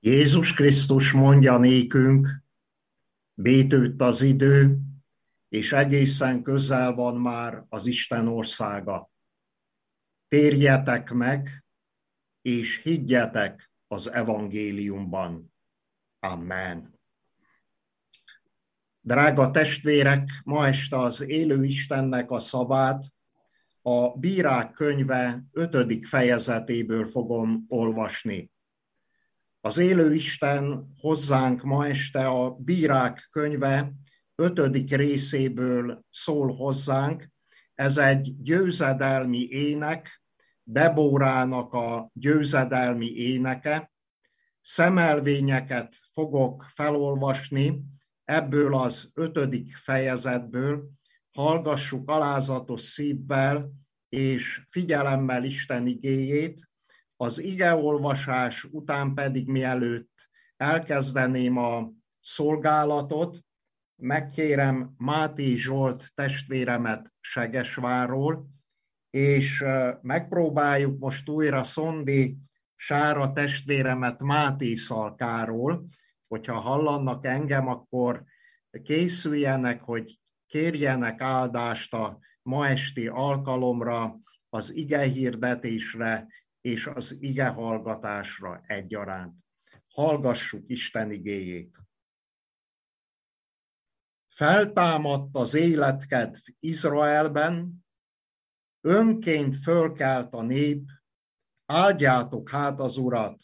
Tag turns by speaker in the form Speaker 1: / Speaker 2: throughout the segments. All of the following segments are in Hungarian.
Speaker 1: Jézus Krisztus mondja nékünk, bétőtt az idő, és egészen közel van már az Isten országa. Térjetek meg, és higgyetek az evangéliumban. Amen. Drága testvérek, ma este az élő Istennek a szavát a Bírák könyve 5. fejezetéből fogom olvasni. Az élő Isten hozzánk ma este a Bírák könyve 5. részéből szól hozzánk. Ez egy győzedelmi ének, Debórának a győzedelmi éneke. Szemelvényeket fogok felolvasni ebből az 5. fejezetből. Hallgassuk alázatos szívvel és figyelemmel Isten igéjét. Az igeolvasás után pedig, mielőtt elkezdeném a szolgálatot, megkérem Máté Zsolt testvéremet Segesvárról, és megpróbáljuk most újra Szondi Sára testvéremet Máté Szalkáról. Hogyha hallanak engem, akkor készüljenek, hogy kérjenek áldást a ma esti alkalomra, az igehirdetésre és az igehallgatásra egyaránt. Hallgassuk Isten igéjét. Feltámadt az életkedv Izraelben, önként fölkelt a nép, áldjátok hát az Urat.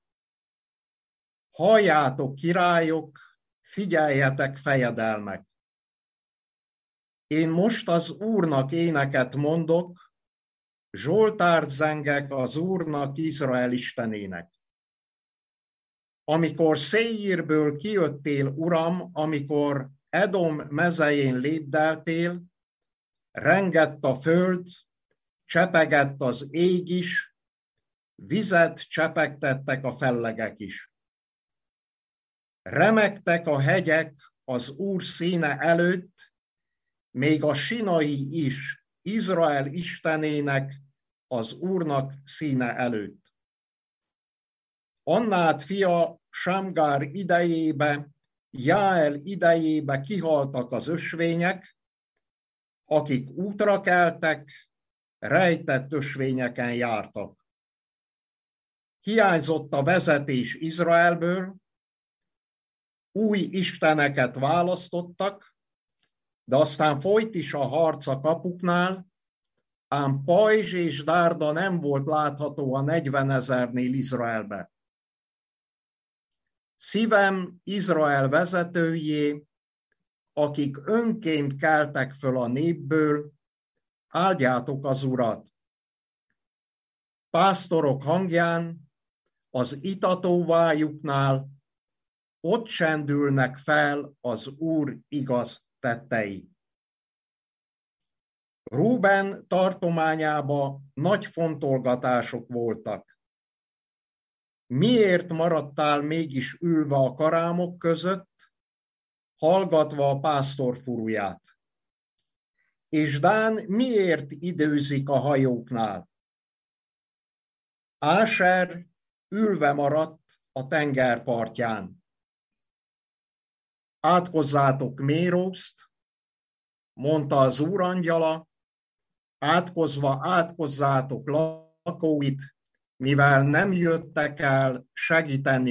Speaker 1: Halljátok, királyok, figyeljetek, fejedelmek. Én most az Úrnak éneket mondok, zsoltárt zengek az Úrnak, Izrael Istenének. Amikor Széírből kijöttél, Uram, amikor Edom mezején lépdeltél, rengett a föld, csepegett az ég is, vizet csepegtettek a fellegek is. Remegtek a hegyek az Úr színe előtt, még a sinai is Izrael Istenének, az Úrnak színe előtt. Annát fia Sámgár idejébe, Jáel idejébe kihaltak az ösvények, akik útra keltek, rejtett ösvényeken jártak. Hiányzott a vezetés Izraelből, új isteneket választottak, de aztán folyt is a harc a kapuknál, ám pajzs és dárda nem volt látható a 40 000-nél Izraelbe. Szívem Izrael vezetőjé, akik önként keltek föl a népből, áldjátok az Urat. Pásztorok hangján, az itatóvájuknál, ott csendülnek fel az Úr igaz tettei. Rúben tartományába nagy fontolgatások voltak. Miért maradtál mégis ülve a karámok között, hallgatva a pásztor furuját? És Dán miért időzik a hajóknál? Áser ülve maradt a tengerpartján. Átkozzátok Mérózt, mondta az Úr angyala, átkozva átkozzátok lakóit, mivel nem jöttek el segíteni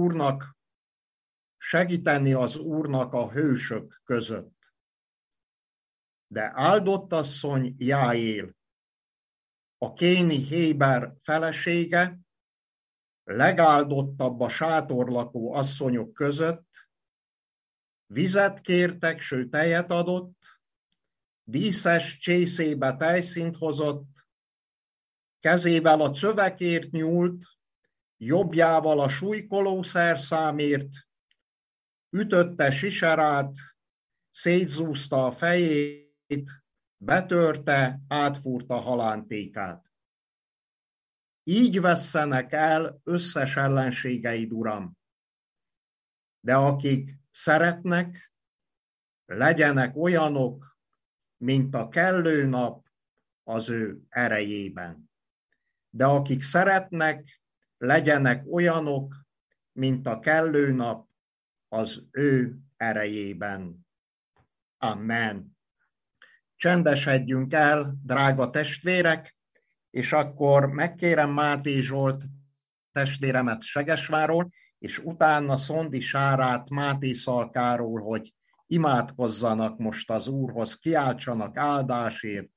Speaker 1: az Úrnak a hősök között. De áldott asszony Jáél, a kéni Héber felesége, legáldottabb a sátorlakó asszonyok között, vizet kértek, sőt tejet adott, díszes csészébe tejszínt hozott, kezével a cövekért nyúlt, jobbjával a súlykoló szerszámért, ütötte Siserát, szétzúzta a fejét, betörte, átfúrta halántékát. Így vesszenek el összes ellenségeid, Uram. De akik szeretnek, legyenek olyanok, mint a kellő nap az ő erejében. De akik szeretnek, legyenek olyanok, mint a kellő nap az ő erejében. Amen. Csendesedjünk el, drága testvérek, és akkor megkérem Máté Zsolt testvéremet Segesváról, és utána Szondi Sárát Máté Szalkáról, hogy imádkozzanak most az Úrhoz, kiáltsanak áldásért,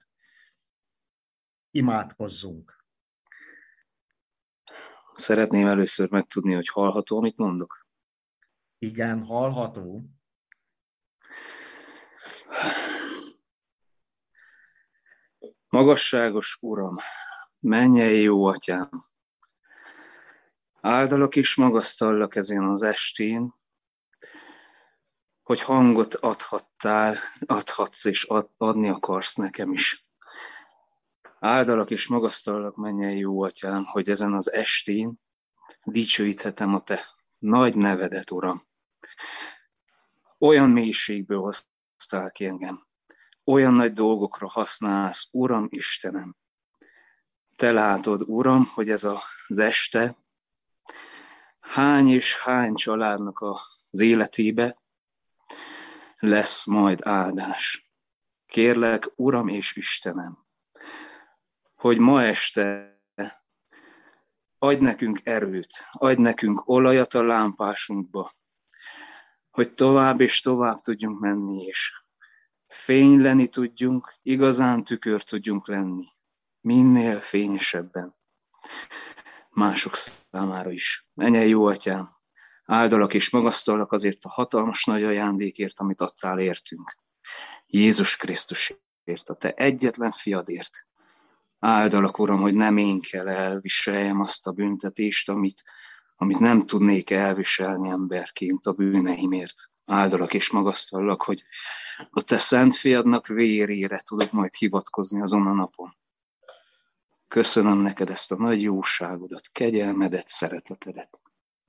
Speaker 1: imádkozzunk.
Speaker 2: Szeretném először megtudni, hogy hallható, amit mondok.
Speaker 1: Igen, hallható.
Speaker 2: Magasságos Uram, mennyei jó Atyám, áldalak és magasztallak ezen az estén, hogy hangot adhatsz és adni akarsz nekem is. Áldalak és magasztallak, mennyei jó Atyám, hogy ezen az estén dicsőíthetem a Te nagy nevedet, Uram. Olyan mélységből hoztál ki engem, olyan nagy dolgokra használsz, Uram Istenem. Te látod, Uram, hogy ez az este hány és hány családnak az életébe lesz majd áldás. Kérlek, Uram és Istenem, hogy ma este adj nekünk erőt, adj nekünk olajat a lámpásunkba, hogy tovább és tovább tudjunk menni, és fényleni tudjunk, igazán tükör tudjunk lenni, minél fényesebben. Mások számára is. Mennyei jó Atyám, áldalak és magasztalak azért a hatalmas nagy ajándékért, amit adtál értünk. Jézus Krisztusért, a Te egyetlen fiadért. Áldalak, Uram, hogy nem én kell elviseljem azt a büntetést, amit nem tudnék elviselni emberként a bűneimért. Áldalak és magasztallak, hogy a Te szent fiadnak vérére tudok majd hivatkozni azon a napon. Köszönöm neked ezt a nagy jóságodat, kegyelmedet, szeretetedet.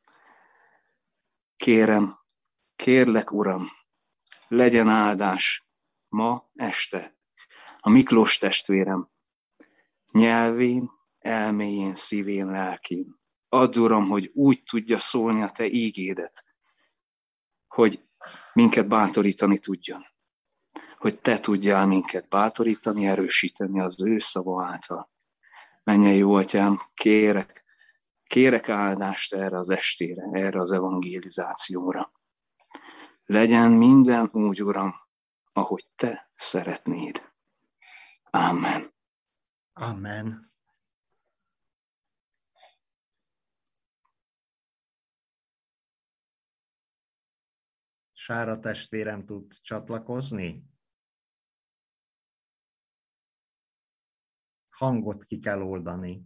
Speaker 2: Kérlek, Uram, legyen áldás ma este a Miklós testvérem nyelvén, elméjén, szívén, lelkén. Add, Uram, hogy úgy tudja szólni a Te ígédet, hogy minket bátorítani tudjon. Hogy Te tudjál minket bátorítani, erősíteni az ő szava által. Mennyei jó Atyám, kérek áldást erre az estére, erre az evangelizációra. Legyen minden úgy, Uram, ahogy Te szeretnéd. Amen.
Speaker 1: Amen. Sára testvérem tud csatlakozni? Hangot ki kell oldani.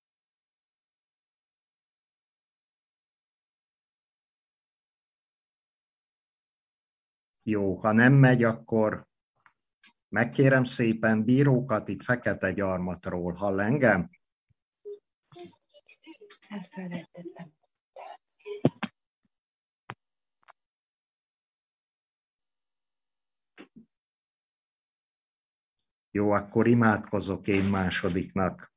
Speaker 1: Jó, ha nem megy, akkor megkérem szépen Bírókat itt Fekete Gyarmatról. Hall engem?
Speaker 3: Elfelejtettem.
Speaker 1: Jó, akkor imádkozok én másodiknak.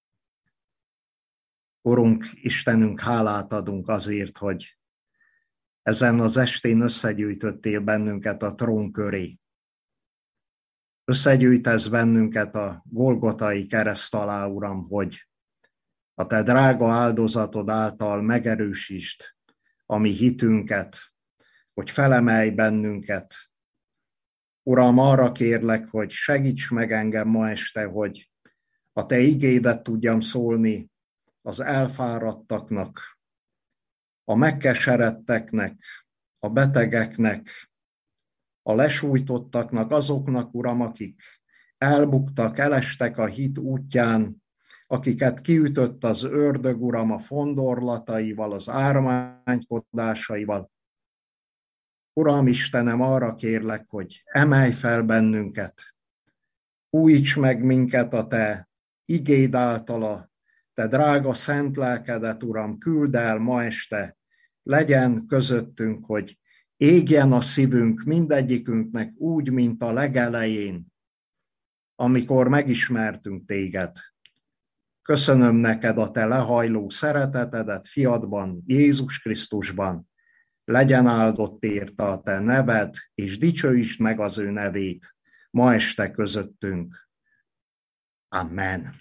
Speaker 1: Urunk, Istenünk, hálát adunk azért, hogy ezen az estén összegyűjtöttél bennünket a trón köré. Összegyűjtesz bennünket a Golgotai kereszt alá, Uram, hogy a Te drága áldozatod által megerősítsd a mi hitünket, hogy felemelj bennünket. Uram, arra kérlek, hogy segíts meg engem ma este, hogy a Te igédet tudjam szólni az elfáradtaknak, a megkeseredteknek, a betegeknek, a lesújtottaknak, azoknak, Uram, akik elbuktak, elestek a hit útján, akiket kiütött az ördög, Uram, a fondorlataival, az ármánykodásaival. Uram Istenem, arra kérlek, hogy emelj fel bennünket, újíts meg minket a Te igéd által, Te drága szent lelkedet, Uram, küld el ma este, legyen közöttünk, hogy égjen a szívünk mindegyikünknek úgy, mint a legelején, amikor megismertünk Téged. Köszönöm neked a te lehajló szeretetedet fiadban, Jézus Krisztusban. Legyen áldott érte a te neved, és dicsőítsd meg az ő nevét ma este közöttünk. Amen.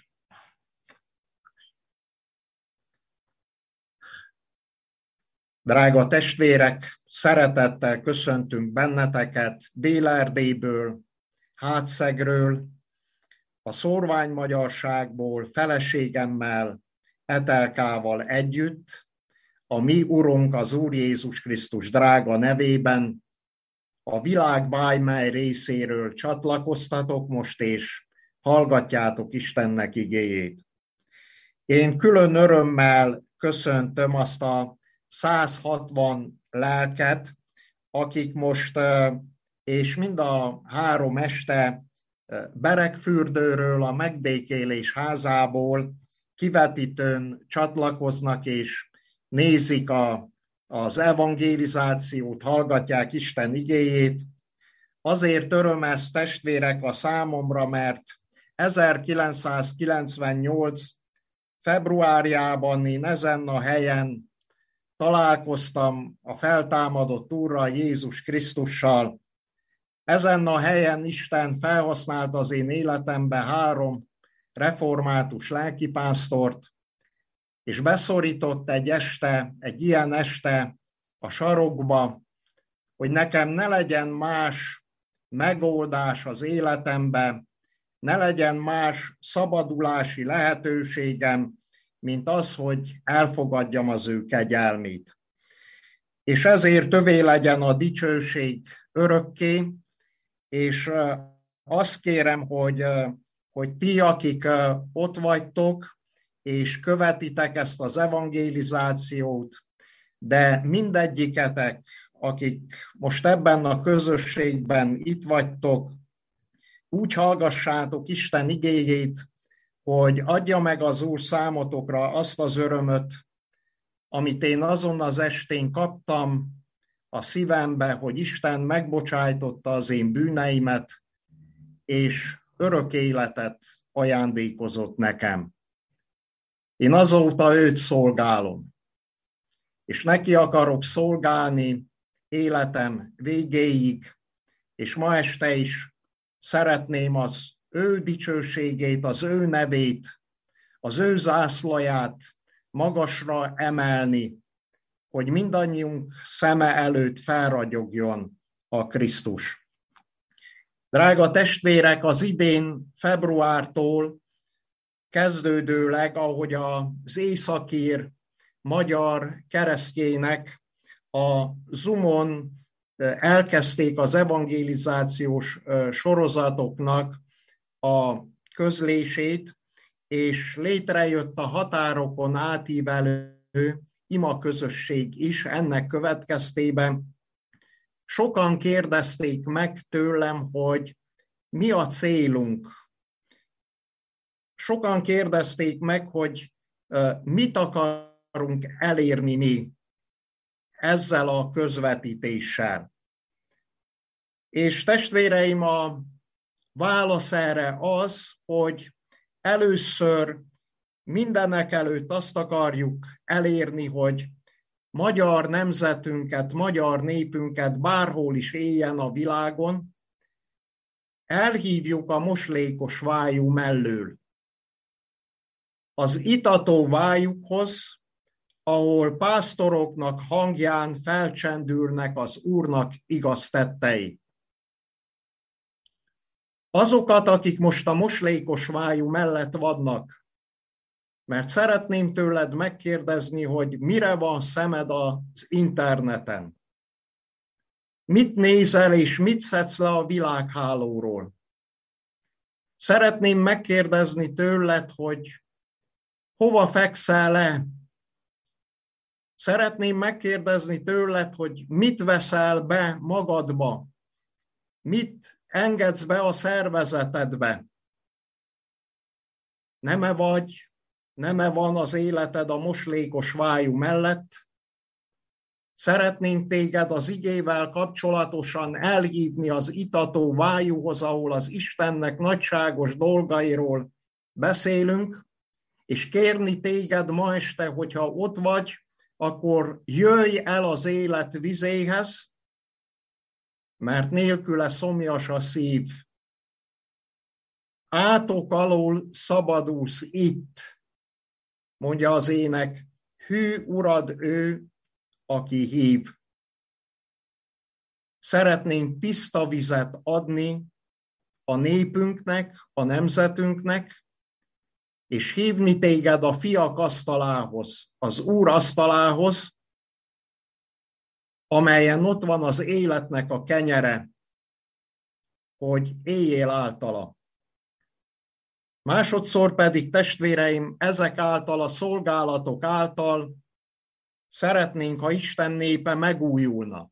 Speaker 1: Drága testvérek, szeretettel köszöntünk benneteket Dél-Erdélyből, Hátszegről, a szórványmagyarságból, feleségemmel, Etelkával együtt, a mi Urunk, az Úr Jézus Krisztus drága nevében, a világ bármely részéről csatlakoztatok most, és hallgatjátok Istennek igéjét. Én külön örömmel köszöntöm azt a 160 lelket, akik most, és mind a 3 este Beregfürdőről, a Megbékélés házából kivetítőn csatlakoznak, és nézik az evangélizációt, hallgatják Isten igéjét. Azért öröm ez, testvérek, a számomra, mert 1998. februárjában én ezen a helyen találkoztam a feltámadott Úrral, Jézus Krisztussal. Ezen a helyen Isten felhasználta az én életembe 3 református lelkipásztort, és beszorított egy ilyen este a sarokba, hogy nekem ne legyen más megoldás az életemben, ne legyen más szabadulási lehetőségem, mint az, hogy elfogadjam az ő kegyelmét. És ezért övé legyen a dicsőség örökké, és azt kérem, hogy ti, akik ott vagytok, és követitek ezt az evangélizációt, de mindegyiketek, akik most ebben a közösségben itt vagytok, úgy hallgassátok Isten igéjét, hogy adja meg az Úr számotokra azt az örömöt, amit én azon az estén kaptam a szívembe, hogy Isten megbocsájtotta az én bűneimet, és örök életet ajándékozott nekem. Én azóta őt szolgálom, és neki akarok szolgálni életem végéig, és ma este is szeretném az ő dicsőségét, az ő nevét, az ő zászlaját magasra emelni, hogy mindannyiunk szeme előtt felragyogjon a Krisztus. Drága testvérek, az idén februártól kezdődőleg, ahogy az északír magyar keresztjének a Zoomon elkezdték az evangélizációs sorozatoknak a közlését, és létrejött a határokon átívelő imaközösség is ennek következtében. Sokan kérdezték meg tőlem, hogy mi a célunk. Sokan kérdezték meg, hogy mit akarunk elérni mi ezzel a közvetítéssel. És testvéreim, a válasz erre az, hogy először mindenek előtt azt akarjuk elérni, hogy magyar nemzetünket, magyar népünket bárhol is éljen a világon, elhívjuk a moslékos vájú mellől. Az itató vájukhoz, ahol pásztoroknak hangján felcsendülnek az Úrnak igaz tettei. Azokat, akik most a moslékos vájú mellett vannak, mert szeretném tőled megkérdezni, hogy mire van szemed az interneten. Mit nézel és mit szedsz le a világhálóról? Szeretném megkérdezni tőled, hogy hova fekszel le? Szeretném megkérdezni tőled, hogy mit veszel be magadba? Mit engedsz be a szervezetedbe? Nem-e van az életed a moslékos vájú mellett? Szeretnénk téged az igével kapcsolatosan elhívni az itató vájúhoz, ahol az Istennek nagyságos dolgairól beszélünk, és kérni téged ma este, hogyha ott vagy, akkor jöjj el az élet vizéhez, mert nélküle szomjas a szív. Átok alól szabadulsz itt, mondja az ének, hű urad ő, aki hív. Szeretnénk tiszta vizet adni a népünknek, a nemzetünknek, és hívni téged a fiak asztalához, az Úr asztalához, amelyen ott van az életnek a kenyere, hogy éljél általa. Másodszor pedig, testvéreim, ezek által, a szolgálatok által szeretnénk, ha Isten népe megújulna,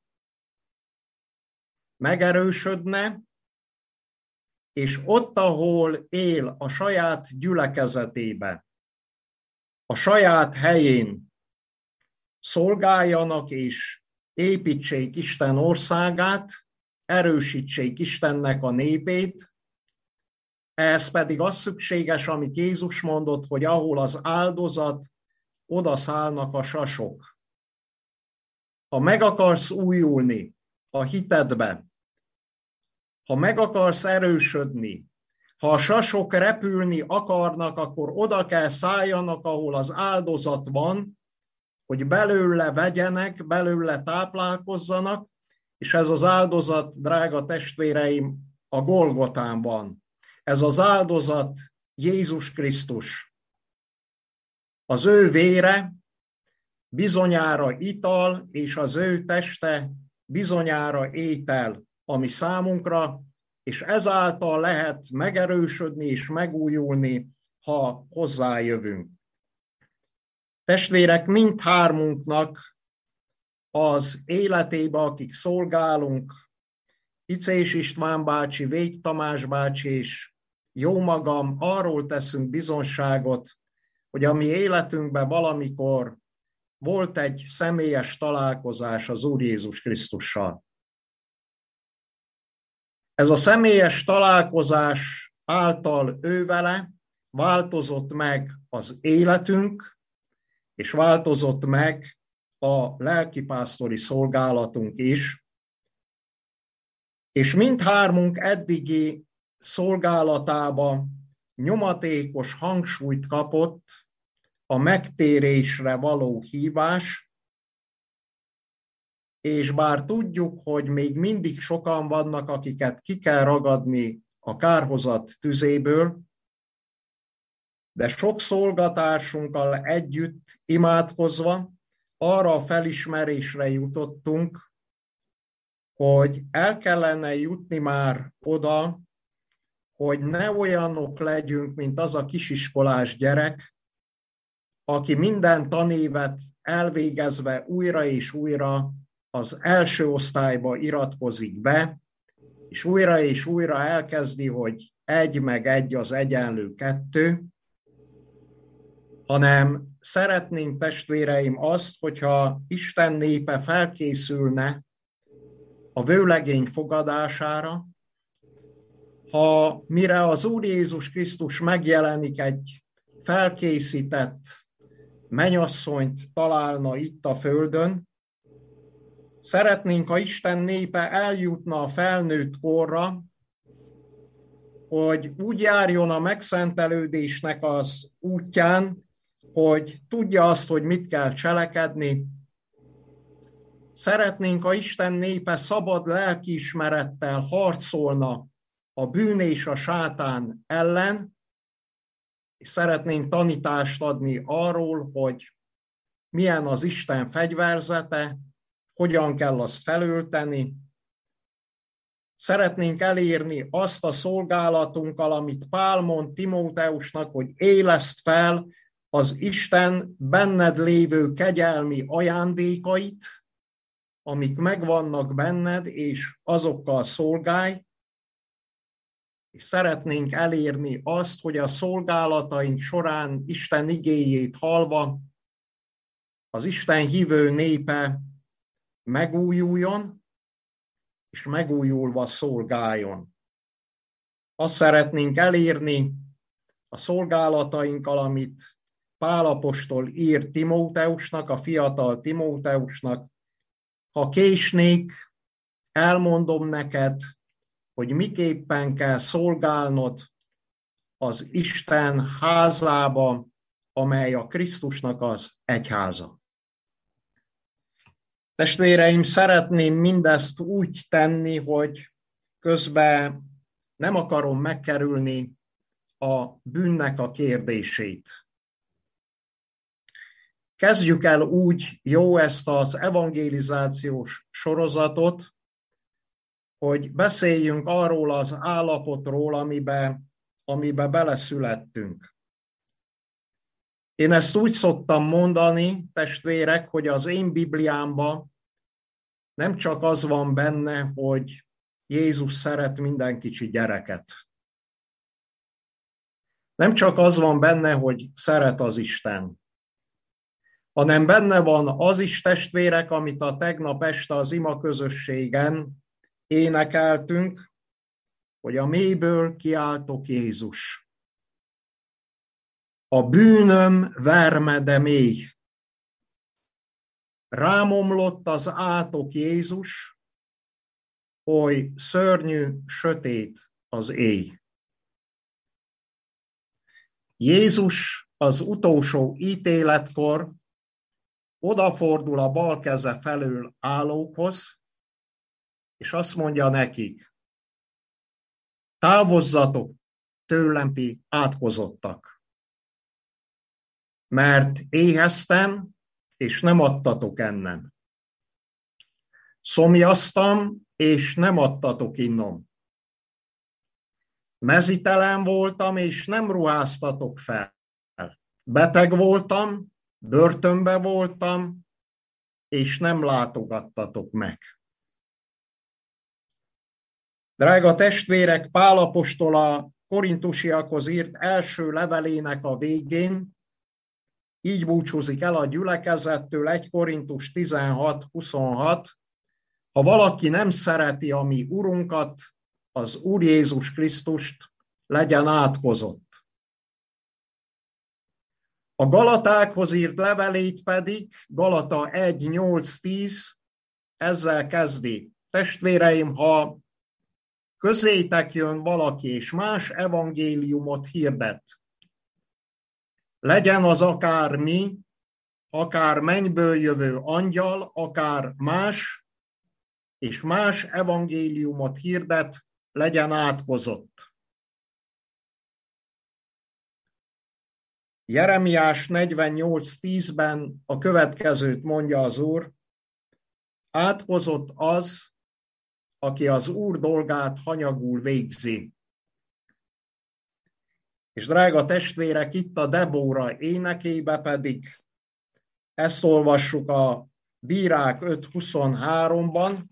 Speaker 1: megerősödne, és ott, ahol él a saját gyülekezetébe, a saját helyén szolgáljanak és építsék Isten országát, erősítsék Istennek a népét. Ehhez pedig az szükséges, amit Jézus mondott, hogy ahol az áldozat, oda szállnak a sasok. Ha meg akarsz újulni a hitedbe, ha meg akarsz erősödni, ha a sasok repülni akarnak, akkor oda kell szálljanak, ahol az áldozat van, hogy belőle vegyenek, belőle táplálkozzanak, és ez az áldozat, drága testvéreim, a Golgotán van. Ez az áldozat Jézus Krisztus. Az ő vére bizonyára ital, és az ő teste bizonyára étel, ami számunkra, és ezáltal lehet megerősödni és megújulni, ha hozzájövünk. Testvérek, mindhármunknak az életébe, akik szolgálunk, Icés István bácsi, Vég Tamás bácsi és jó magam, arról teszünk bizonságot, hogy a mi életünkben valamikor volt egy személyes találkozás az Úr Jézus Krisztussal. Ez a személyes találkozás által ővele változott meg az életünk, és változott meg a lelkipásztori szolgálatunk is, és mindhármunk eddigi szolgálatába nyomatékos hangsúlyt kapott a megtérésre való hívás, és bár tudjuk, hogy még mindig sokan vannak, akiket ki kell ragadni a kárhozat tüzéből, de sok szolgatársunkkal együtt imádkozva arra a felismerésre jutottunk, hogy el kellene jutni már oda, hogy ne olyanok legyünk, mint az a kisiskolás gyerek, aki minden tanévet elvégezve újra és újra az első osztályba iratkozik be, és újra elkezdi, hogy 1 + 1 az egyenlő 2, hanem szeretnénk, testvéreim, azt, hogyha Isten népe felkészülne a vőlegény fogadására, ha mire az Úr Jézus Krisztus megjelenik, egy felkészített mennyasszonyt találna itt a földön, szeretnénk, ha Isten népe eljutna a felnőtt korra, hogy úgy járjon a megszentelődésnek az útján, hogy tudja azt, hogy mit kell cselekedni. Szeretnénk, ha Isten népe szabad lelkiismerettel harcolna a bűn és a sátán ellen, és szeretnénk tanítást adni arról, hogy milyen az Isten fegyverzete, hogyan kell azt felölteni. Szeretnénk elérni azt a szolgálatunkkal, amit Pál mond Timóteusnak, hogy éleszd fel az Isten benned lévő kegyelmi ajándékait, amik megvannak benned, és azokkal szolgálj, és szeretnénk elérni azt, hogy a szolgálataink során Isten igéjét hallva az Isten hívő népe megújuljon, és megújulva szolgáljon. Azt szeretnénk elérni a szolgálatainkkal, amit Pál apostol ír Timóteusnak, a fiatal Timóteusnak: ha késnék, elmondom neked, hogy miképpen kell szolgálnod az Isten házába, amely a Krisztusnak az egyháza. Testvéreim, szeretném mindezt úgy tenni, hogy közben nem akarom megkerülni a bűnnek a kérdését. Kezdjük el úgy jó ezt az evangelizációs sorozatot, hogy beszéljünk arról az állapotról, amibe beleszülettünk. Én ezt úgy szoktam mondani, testvérek, hogy az én Bibliámban nem csak az van benne, hogy Jézus szeret minden kicsi gyereket. Nem csak az van benne, hogy szeret az Isten, hanem benne van az is, testvérek, amit a tegnap este az ima közösségen énekeltünk, hogy a mélyből kiáltok Jézus. A bűnöm vermede mély. Rámomlott az átok Jézus, oly szörnyű, sötét az éj. Jézus az utolsó ítéletkor odafordul a bal keze felől állókhoz, és azt mondja nekik: távozzatok tőlem, ti átkozottak, mert éheztem, és nem adtatok ennem. Szomjaztam, és nem adtatok innom. Mezitelen voltam, és nem ruháztatok fel. Beteg voltam, börtönbe voltam, és nem látogattatok meg. Drága testvérek, Pál apostol a korintusiakhoz írt első levelének a végén így búcsúzik el a gyülekezettől, 1 Korintus 16:26. Ha valaki nem szereti a mi Urunkat, az Úr Jézus Krisztust, legyen átkozott. A Galatákhoz írt levelét pedig, Galata 1:8-10, ezzel kezdi: testvéreim, ha közétek jön valaki, és más evangéliumot hirdet, legyen az akár mi, akár mennyből jövő angyal, akár más, és más evangéliumot hirdet, legyen átkozott. Jeremiás 48:10-ben a következőt mondja az Úr: átkozott az, aki az Úr dolgát hanyagul végzi. És drága testvérek, itt a Debóra énekébe pedig ezt olvassuk a Bírák 5:23-ban: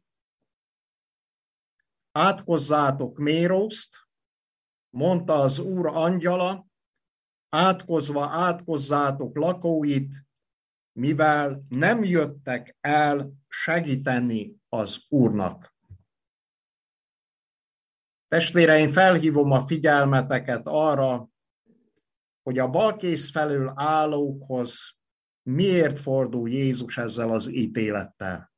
Speaker 1: átkozzátok Mérózt, mondta az Úr angyala, átkozva átkozzátok lakóit, mivel nem jöttek el segíteni az Úrnak. Testvéreim, felhívom a figyelmeteket arra, hogy a balkész felől állókhoz miért fordul Jézus ezzel az ítélettel.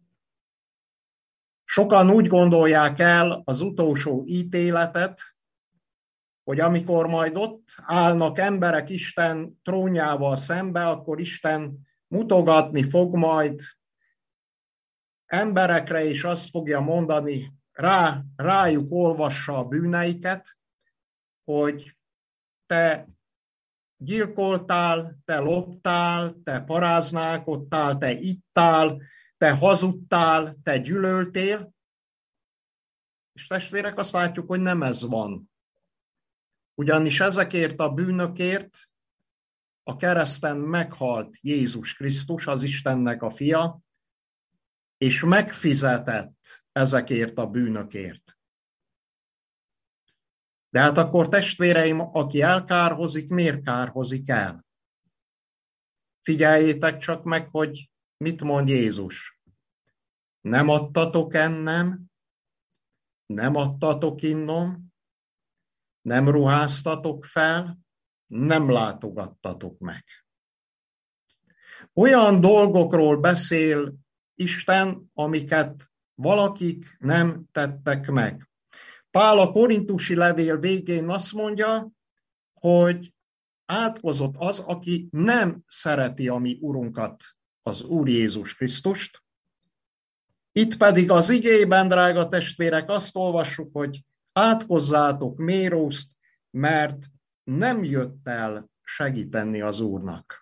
Speaker 1: Sokan úgy gondolják el az utolsó ítéletet, hogy amikor majd ott állnak emberek Isten trónjával szembe, akkor Isten mutogatni fog majd emberekre, és azt fogja mondani, rájuk olvassa a bűneiket, hogy te gyilkoltál, te loptál, te paráználkodtál, te ittál, te hazudtál, te gyűlöltél. És testvérek, azt látjuk, hogy nem ez van. Ugyanis ezekért a bűnökért a kereszten meghalt Jézus Krisztus, az Istennek a fia, és megfizetett ezekért a bűnökért. De hát akkor testvéreim, aki elkárhozik, miért kárhozik el? Figyeljétek csak meg, hogy mit mond Jézus. Nem adtatok ennem, nem adtatok innom, nem ruháztatok fel, nem látogattatok meg. Olyan dolgokról beszél Isten, amiket valakik nem tettek meg. Pál a korintusi levél végén azt mondja, hogy átkozott az, aki nem szereti a mi Urunkat, az Úr Jézus Krisztust. Itt pedig az igében, drága testvérek, azt olvassuk, hogy átkozzátok Mérószt, mert nem jött el segíteni az Úrnak.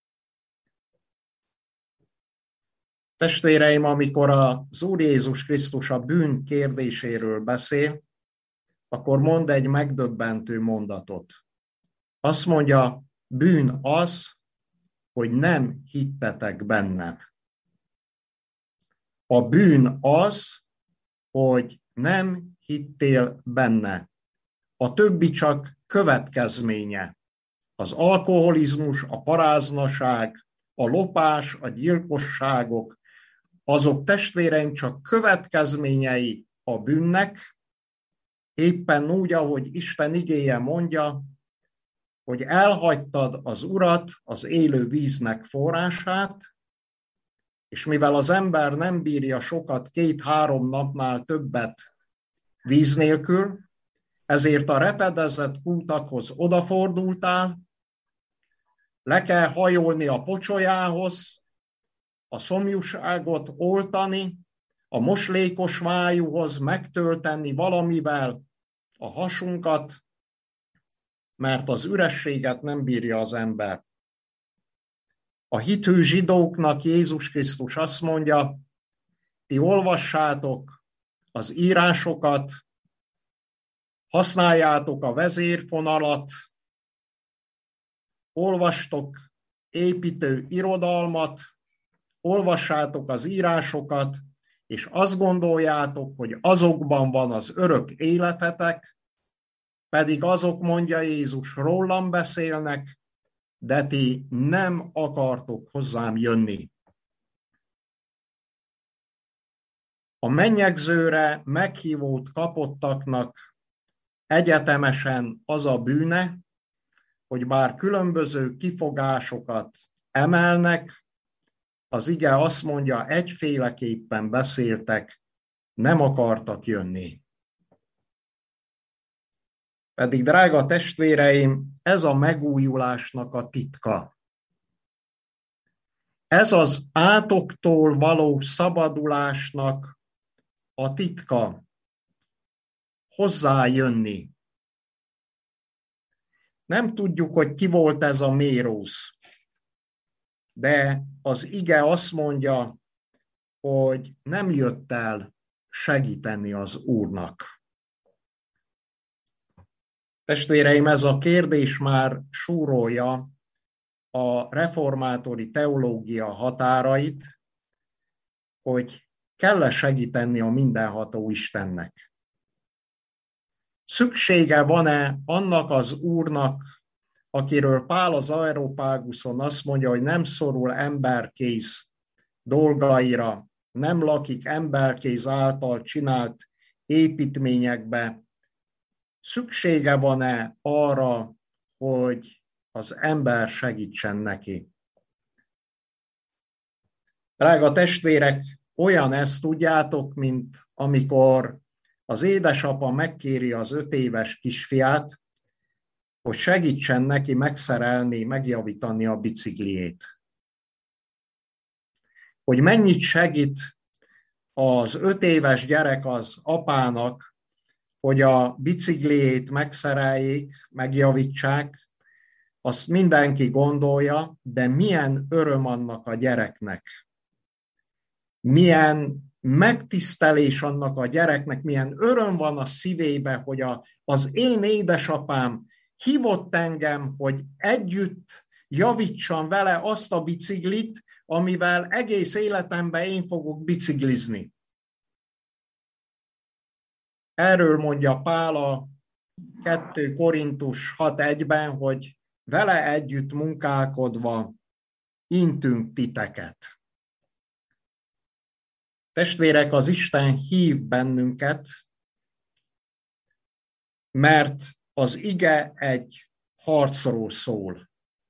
Speaker 1: Testvéreim, amikor az Úr Jézus Krisztus a bűn kérdéséről beszél, akkor mond egy megdöbbentő mondatot. Azt mondja, bűn az, hogy nem hittetek bennem. A bűn az, hogy nem hittél benne. A többi csak következménye. Az alkoholizmus, a paráznaság, a lopás, a gyilkosságok, azok testvéreim csak következményei a bűnnek, éppen úgy, ahogy Isten igéje mondja, hogy elhagytad az Urat, az élő víznek forrását, és mivel az ember nem bírja sokat, 2-3 napnál többet víz nélkül, ezért a repedezett kútakhoz odafordultál, le kell hajolni a pocsolyához, a szomjúságot oltani, a moslékos májúhoz megtölteni valamivel a hasunkat, mert az ürességet nem bírja az ember. A hitű zsidóknak Jézus Krisztus azt mondja, ti olvassátok az írásokat, használjátok a vezérfonalat, olvastok építő irodalmat, olvassátok az írásokat, és azt gondoljátok, hogy azokban van az örök életetek, pedig azok, mondja Jézus, rólam beszélnek, de ti nem akartok hozzám jönni. A mennyegzőre meghívót kapottaknak egyetemesen az a bűne, hogy bár különböző kifogásokat emelnek, az ige azt mondja, egyféleképpen beszéltek, nem akartak jönni. Pedig, drága testvéreim, ez a megújulásnak a titka. Ez az átoktól való szabadulásnak a titka. Hozzájönni. Nem tudjuk, hogy ki volt ez a Mérósz, de az ige azt mondja, hogy nem jött el segíteni az Úrnak. Testvéreim, ez a kérdés már súrolja a reformátori teológia határait, hogy kell-e segíteni a mindenható Istennek. Szüksége van-e annak az Úrnak, akiről Pál az Areopáguszon azt mondja, hogy nem szorul emberkéz dolgaira, nem lakik emberkéz által csinált építményekbe. Szüksége van-e arra, hogy az ember segítsen neki? Drága testvérek, olyan ezt tudjátok, mint amikor az édesapa megkéri az 5 éves kisfiát, hogy segítsen neki megszerelni, megjavítani a bicikliét. Hogy mennyit segít az 5 éves gyerek az apának, hogy a bicikliét megszereljék, megjavítsák, azt mindenki gondolja, de milyen öröm annak a gyereknek. Milyen megtisztelés annak a gyereknek, milyen öröm van a szívébe, hogy az én édesapám hívott engem, hogy együtt javítsam vele azt a biciklit, amivel egész életemben én fogok biciklizni. Erről mondja Pál a 2 Korintus 6:1-ben, hogy vele együtt munkálkodva intünk titeket. Testvérek, az Isten hív bennünket, mert az ige egy harcról szól.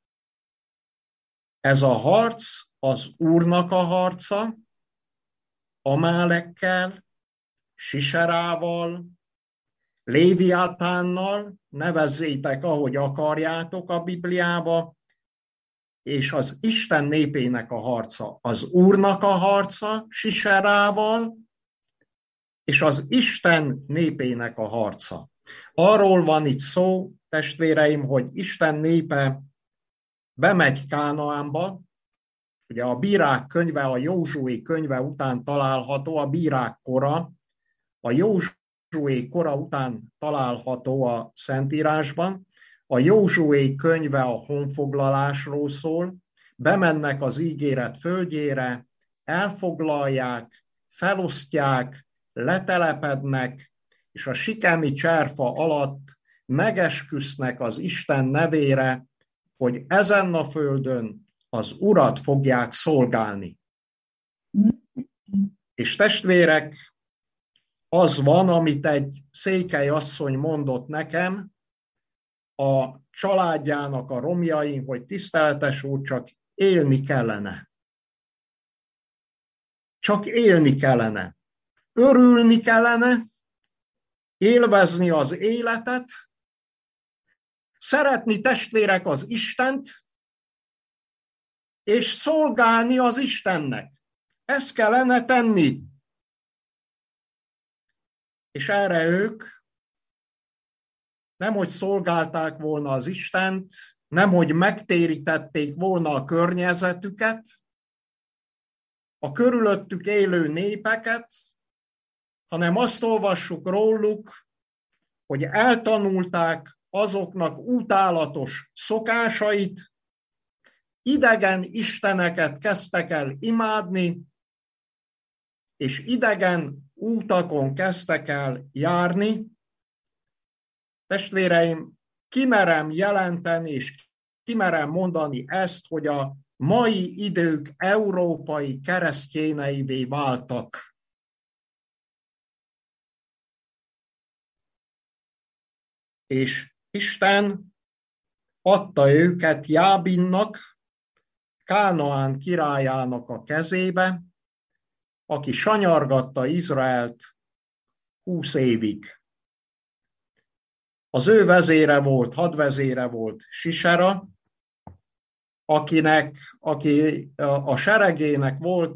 Speaker 1: Ez a harc az Úrnak a harca, Amálekkel, Siserával, Léviátánnal, nevezzétek, ahogy akarjátok a Bibliába, és az Isten népének a harca, az Úrnak a harca, Siserával, és az Isten népének a harca. Arról van itt szó, testvéreim, hogy Isten népe bemegy Kánaánba, ugye a Bírák könyve, a Józsué könyve után található, a Bírák kora, a Józsué kora után található a Szentírásban, a Józsué könyve a honfoglalásról szól, bemennek az ígéret földjére, elfoglalják, felosztják, letelepednek, és a sikemi cserfa alatt megesküsznek az Isten nevére, hogy ezen a földön az Urat fogják szolgálni. És testvérek, az van, amit egy székely asszony mondott nekem a családjának a romjain, hogy tiszteletes úr, csak élni kellene. Csak élni kellene. Örülni kellene, élvezni az életet, szeretni testvérek az Istent, és szolgálni az Istennek. Ezt kellene tenni. És erre ők nemhogy szolgálták volna az Istent, nemhogy megtérítették volna a környezetüket, a körülöttük élő népeket, hanem azt olvassuk róluk, hogy eltanulták azoknak utálatos szokásait, idegen isteneket kezdtek el imádni, és idegen útakon kezdtek el járni. Testvéreim, kimerem jelenteni, és kimerem mondani ezt, hogy a mai idők európai keresztjéneivé váltak. És Isten adta őket Jábinnak, Kánaán királyának a kezébe, aki sanyargatta Izraelt 20 évig. Az ő vezére volt, hadvezére volt Sisera, aki a seregének volt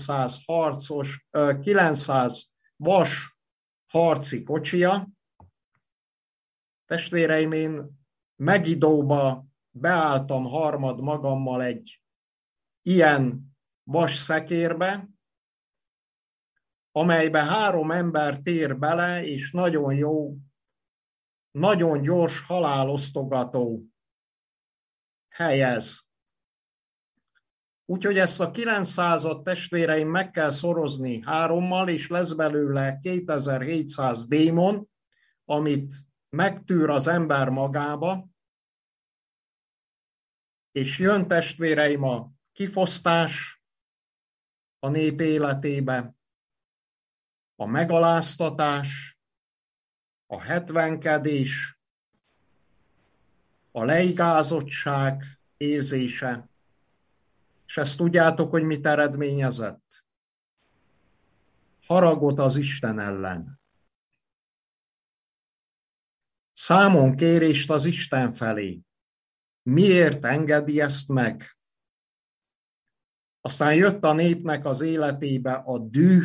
Speaker 1: 900 vas harci kocsija. Testvéreim, én Megidóba beálltam harmad magammal egy ilyen vas szekérbe, amelybe 3 ember tér bele, és nagyon jó, nagyon gyors halálosztogató helyez. Úgyhogy ezt a 900-at testvéreim meg kell szorozni 3-mal, és lesz belőle 2700 démon, amit megtűr az ember magába, és jön testvéreim a kifosztás a nép életébe, a megaláztatás, a hetvenkedés, a leigázottság érzése. És ezt tudjátok, hogy mit eredményezett? Haragot az Isten ellen. Számon kérést az Isten felé. Miért engedi ezt meg? Aztán jött a népnek az életébe a düh,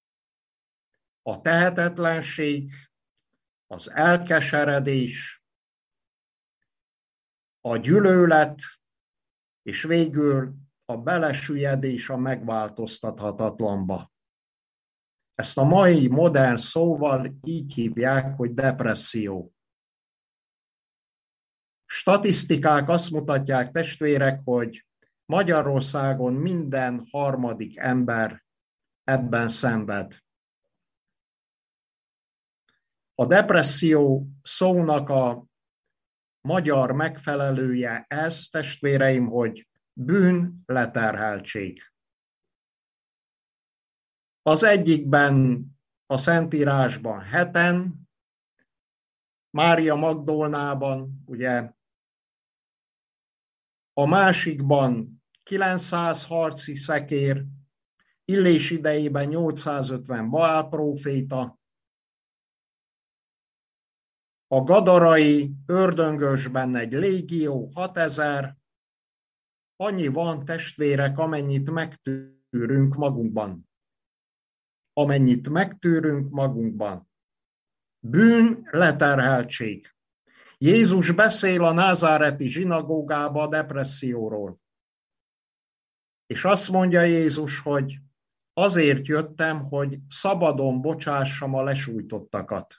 Speaker 1: a tehetetlenség, az elkeseredés, a gyűlölet, és végül a belesüllyedés a megváltoztathatatlanba. Ezt a mai modern szóval így hívják, hogy depresszió. Statisztikák azt mutatják, testvérek, hogy Magyarországon minden 3. ember ebben szenved. A depresszió szónak a magyar megfelelője ez, testvéreim, hogy bűnleterheltség. Az egyikben a Szentírásban 7-en, Mária Magdolnában ugye a másikban 900 harci szekér, Illés idejében 850 Baál próféta, a gadarai ördöngösben egy légió 6000, annyi van, testvérek, amennyit megtűrünk magunkban. Amennyit megtűrünk magunkban. Bűn, leterheltség. Jézus beszél a názáreti zsinagógába a depresszióról. És azt mondja Jézus, hogy azért jöttem, hogy szabadon bocsássam a lesújtottakat,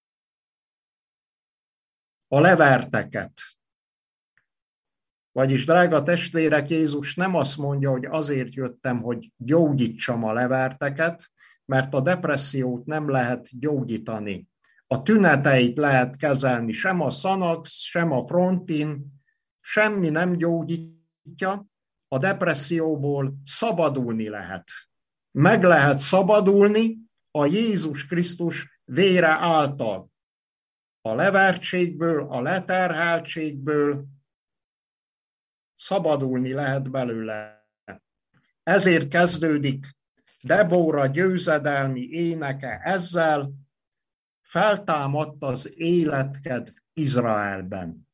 Speaker 1: a leverteket. Vagyis, drága testvérek, Jézus nem azt mondja, hogy azért jöttem, hogy gyógyítsam a leverteket, mert a depressziót nem lehet gyógyítani. A tüneteit lehet kezelni, sem a Xanax, sem a Frontin, semmi nem gyógyítja, a depresszióból szabadulni lehet. Meg lehet szabadulni a Jézus Krisztus vére által. A levertségből, a leterheltségből szabadulni lehet belőle. Ezért kezdődik Debóra győzedelmi éneke ezzel, feltámadt az életkedv Izraelben.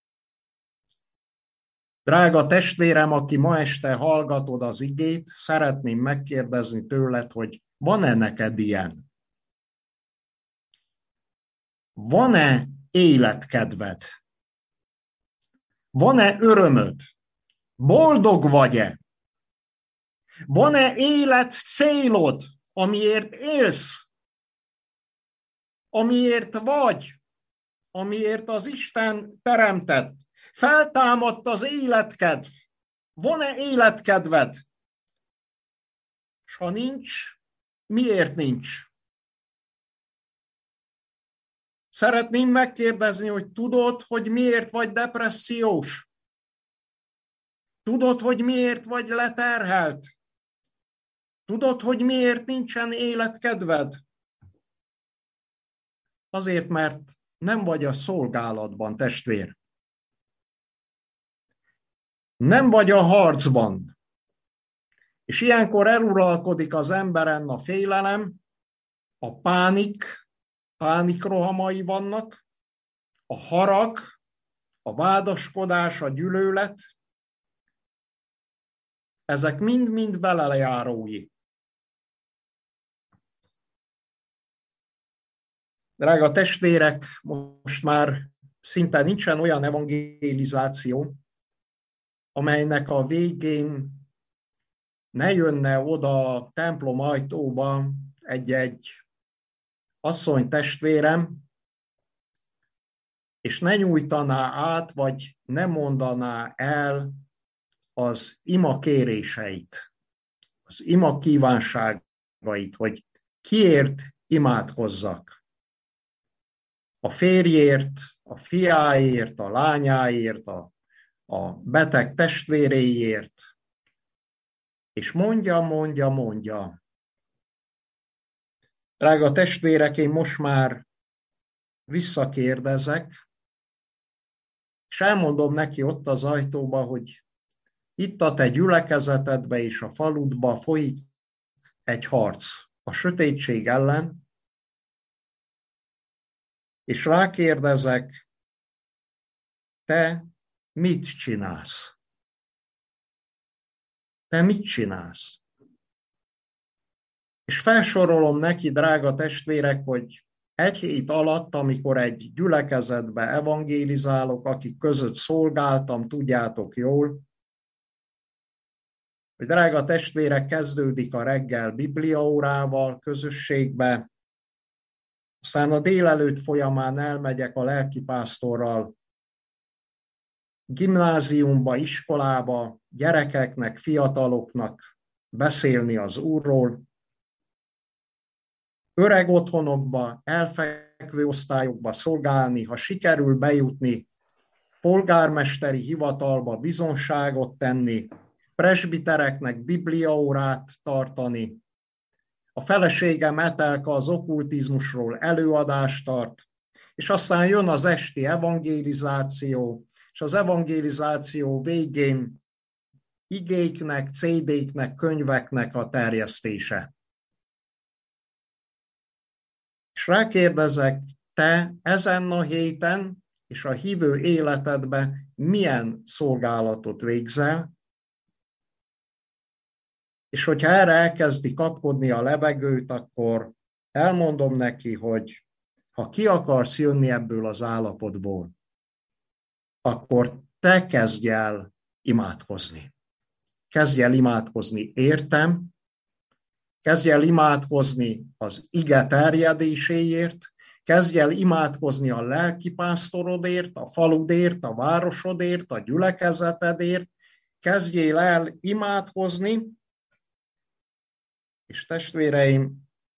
Speaker 1: Drága testvérem, aki ma este hallgatod az igét, szeretném megkérdezni tőled, hogy van-e neked ilyen? Van-e életkedved? Van-e örömöd? Boldog vagy-e? Van-e élet célod, amiért élsz? Amiért vagy? Amiért az Isten teremtett? Feltámadt az életkedv. Van-e életkedved? S ha nincs, miért nincs? Szeretném megkérdezni, hogy tudod, hogy miért vagy depressziós? Tudod, hogy miért vagy leterhelt? Tudod, hogy miért nincsen életkedved? Azért, mert nem vagy a szolgálatban, testvér. Nem vagy a harcban. És ilyenkor eluralkodik az emberen a félelem, a pánikrohamai vannak, a harag, a vádaskodás, a gyűlölet. Ezek mind-mind velejárói. Drága testvérek, most már szinte nincsen olyan evangelizáció, amelynek a végén ne jönne oda a templom ajtóba egy asszony testvérem, és ne nyújtaná át, vagy ne mondaná el az ima kéréseit, az ima kívánságait, hogy kiért imádkozzak. A férjért, a fiáért, a lányáért, a beteg testvéréért, és mondja. Drága testvérek, én most már visszakérdezek, és elmondom neki ott az ajtóba, hogy itt a te gyülekezetedbe és a faludba folyik egy harc a sötétség ellen, és rákérdezek, te mit csinálsz? Te mit csinálsz? És felsorolom neki, drága testvérek, hogy egy hét alatt, amikor egy gyülekezetbe evangélizálok, akik között szolgáltam, tudjátok jól, hogy drága testvérek, kezdődik a reggel bibliaórával, közösségbe, aztán a délelőtt folyamán elmegyek a lelkipásztorral gimnáziumba, iskolába, gyerekeknek, fiataloknak beszélni az Úrról, öreg otthonokba, elfekvő osztályokba szolgálni, ha sikerül bejutni, polgármesteri hivatalba bizonságot tenni, presbitereknek bibliaórát tartani, a feleségem Etelka az okkultizmusról előadást tart, és aztán jön az esti evangelizáció, és az evangelizáció végén igéknek, CD-knek, könyveknek a terjesztése. És rákérdezek, te ezen a héten és a hívő életedben milyen szolgálatot végzel? És hogyha erre elkezdi kapkodni a levegőt, akkor elmondom neki, hogy ha ki akarsz jönni ebből az állapotból, akkor te kezdj el imádkozni. Kezdj el imádkozni értem, kezdj el imádkozni az ige terjedéséért, kezdj el imádkozni a lelkipásztorodért, a faludért, a városodért, a gyülekezetedért, kezdjél el imádkozni, és testvéreim,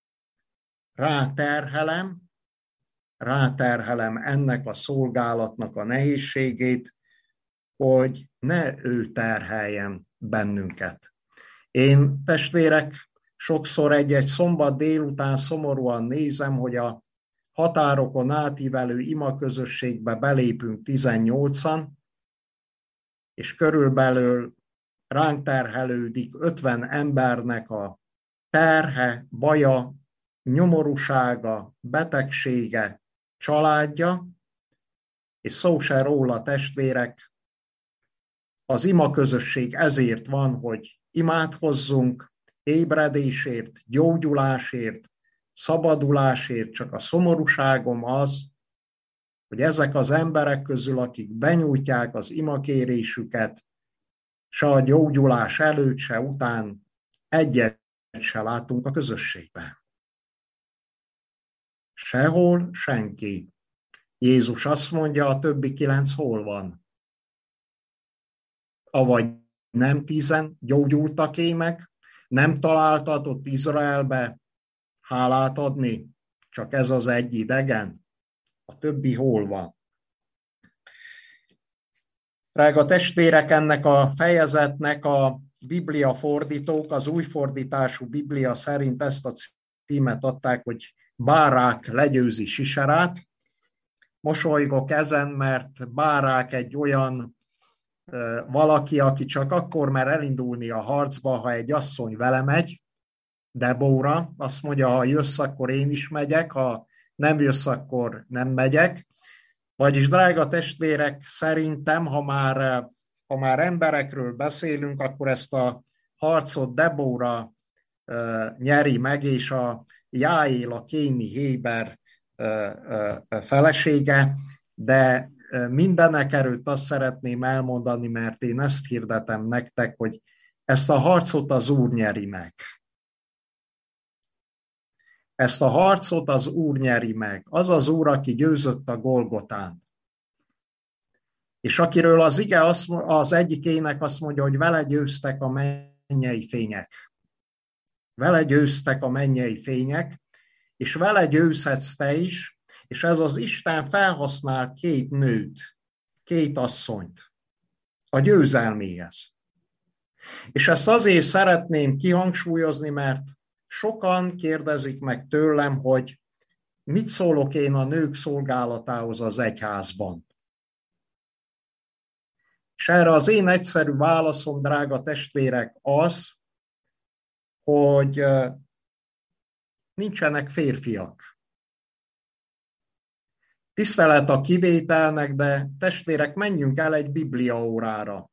Speaker 1: ráterhelem ennek a szolgálatnak a nehézségét, hogy ne ő terheljen bennünket. Én, testvérek, sokszor egy szombat délután szomorúan nézem, hogy a határokon átívelő imaközösségbe belépünk 18-an, és körülbelül ránk terhelődik 50 embernek a terhe, baja, nyomorúsága, betegsége, családja, és szó se róla, testvérek, az imaközösség ezért van, hogy imádkozzunk ébredésért, gyógyulásért, szabadulásért, csak a szomorúságom az, hogy ezek az emberek közül, akik benyújtják az imakérésüket, se a gyógyulás előtt, se után egyet se látunk a közösségben. Sehol senki. Jézus azt mondja, a többi 9 hol van? Avagy nem 10 gyógyultak meg, nem találtatott Izraelbe hálát adni, csak ez az egy idegen, a többi hol van? Drága testvérek, ennek a fejezetnek a Biblia fordítók, az új fordítású Biblia szerint ezt a címet adták, hogy Bárák legyőzi Siserát. Mosolygok ezen, mert Bárák egy olyan valaki, aki csak akkor mer elindulni a harcba, ha egy asszony vele megy. Debóra azt mondja, ha jössz, akkor én is megyek, ha nem jössz, akkor nem megyek. Vagyis, drága testvérek, szerintem, ha már emberekről beszélünk, akkor ezt a harcot Debóra nyeri meg, és a Jáél, a kéni Héber felesége, de mindenek előtt azt szeretném elmondani, mert én ezt hirdetem nektek, hogy ezt a harcot az Úr nyeri meg. Ezt a harcot az Úr nyeri meg. Az az Úr, aki győzött a Golgotán. És akiről az ige az egyik ének azt mondja, hogy vele győztek a mennyei fények. Vele győztek a mennyei fények, és vele győzhetsz te is, és ez az Isten felhasznál 2 nőt, 2 asszonyt a győzelméhez. És ezt azért szeretném kihangsúlyozni, mert sokan kérdezik meg tőlem, hogy mit szólok én a nők szolgálatához az egyházban. És erre az én egyszerű válaszom, drága testvérek, az, hogy nincsenek férfiak. Tisztelet a kivételnek, de testvérek, menjünk el egy bibliaórára.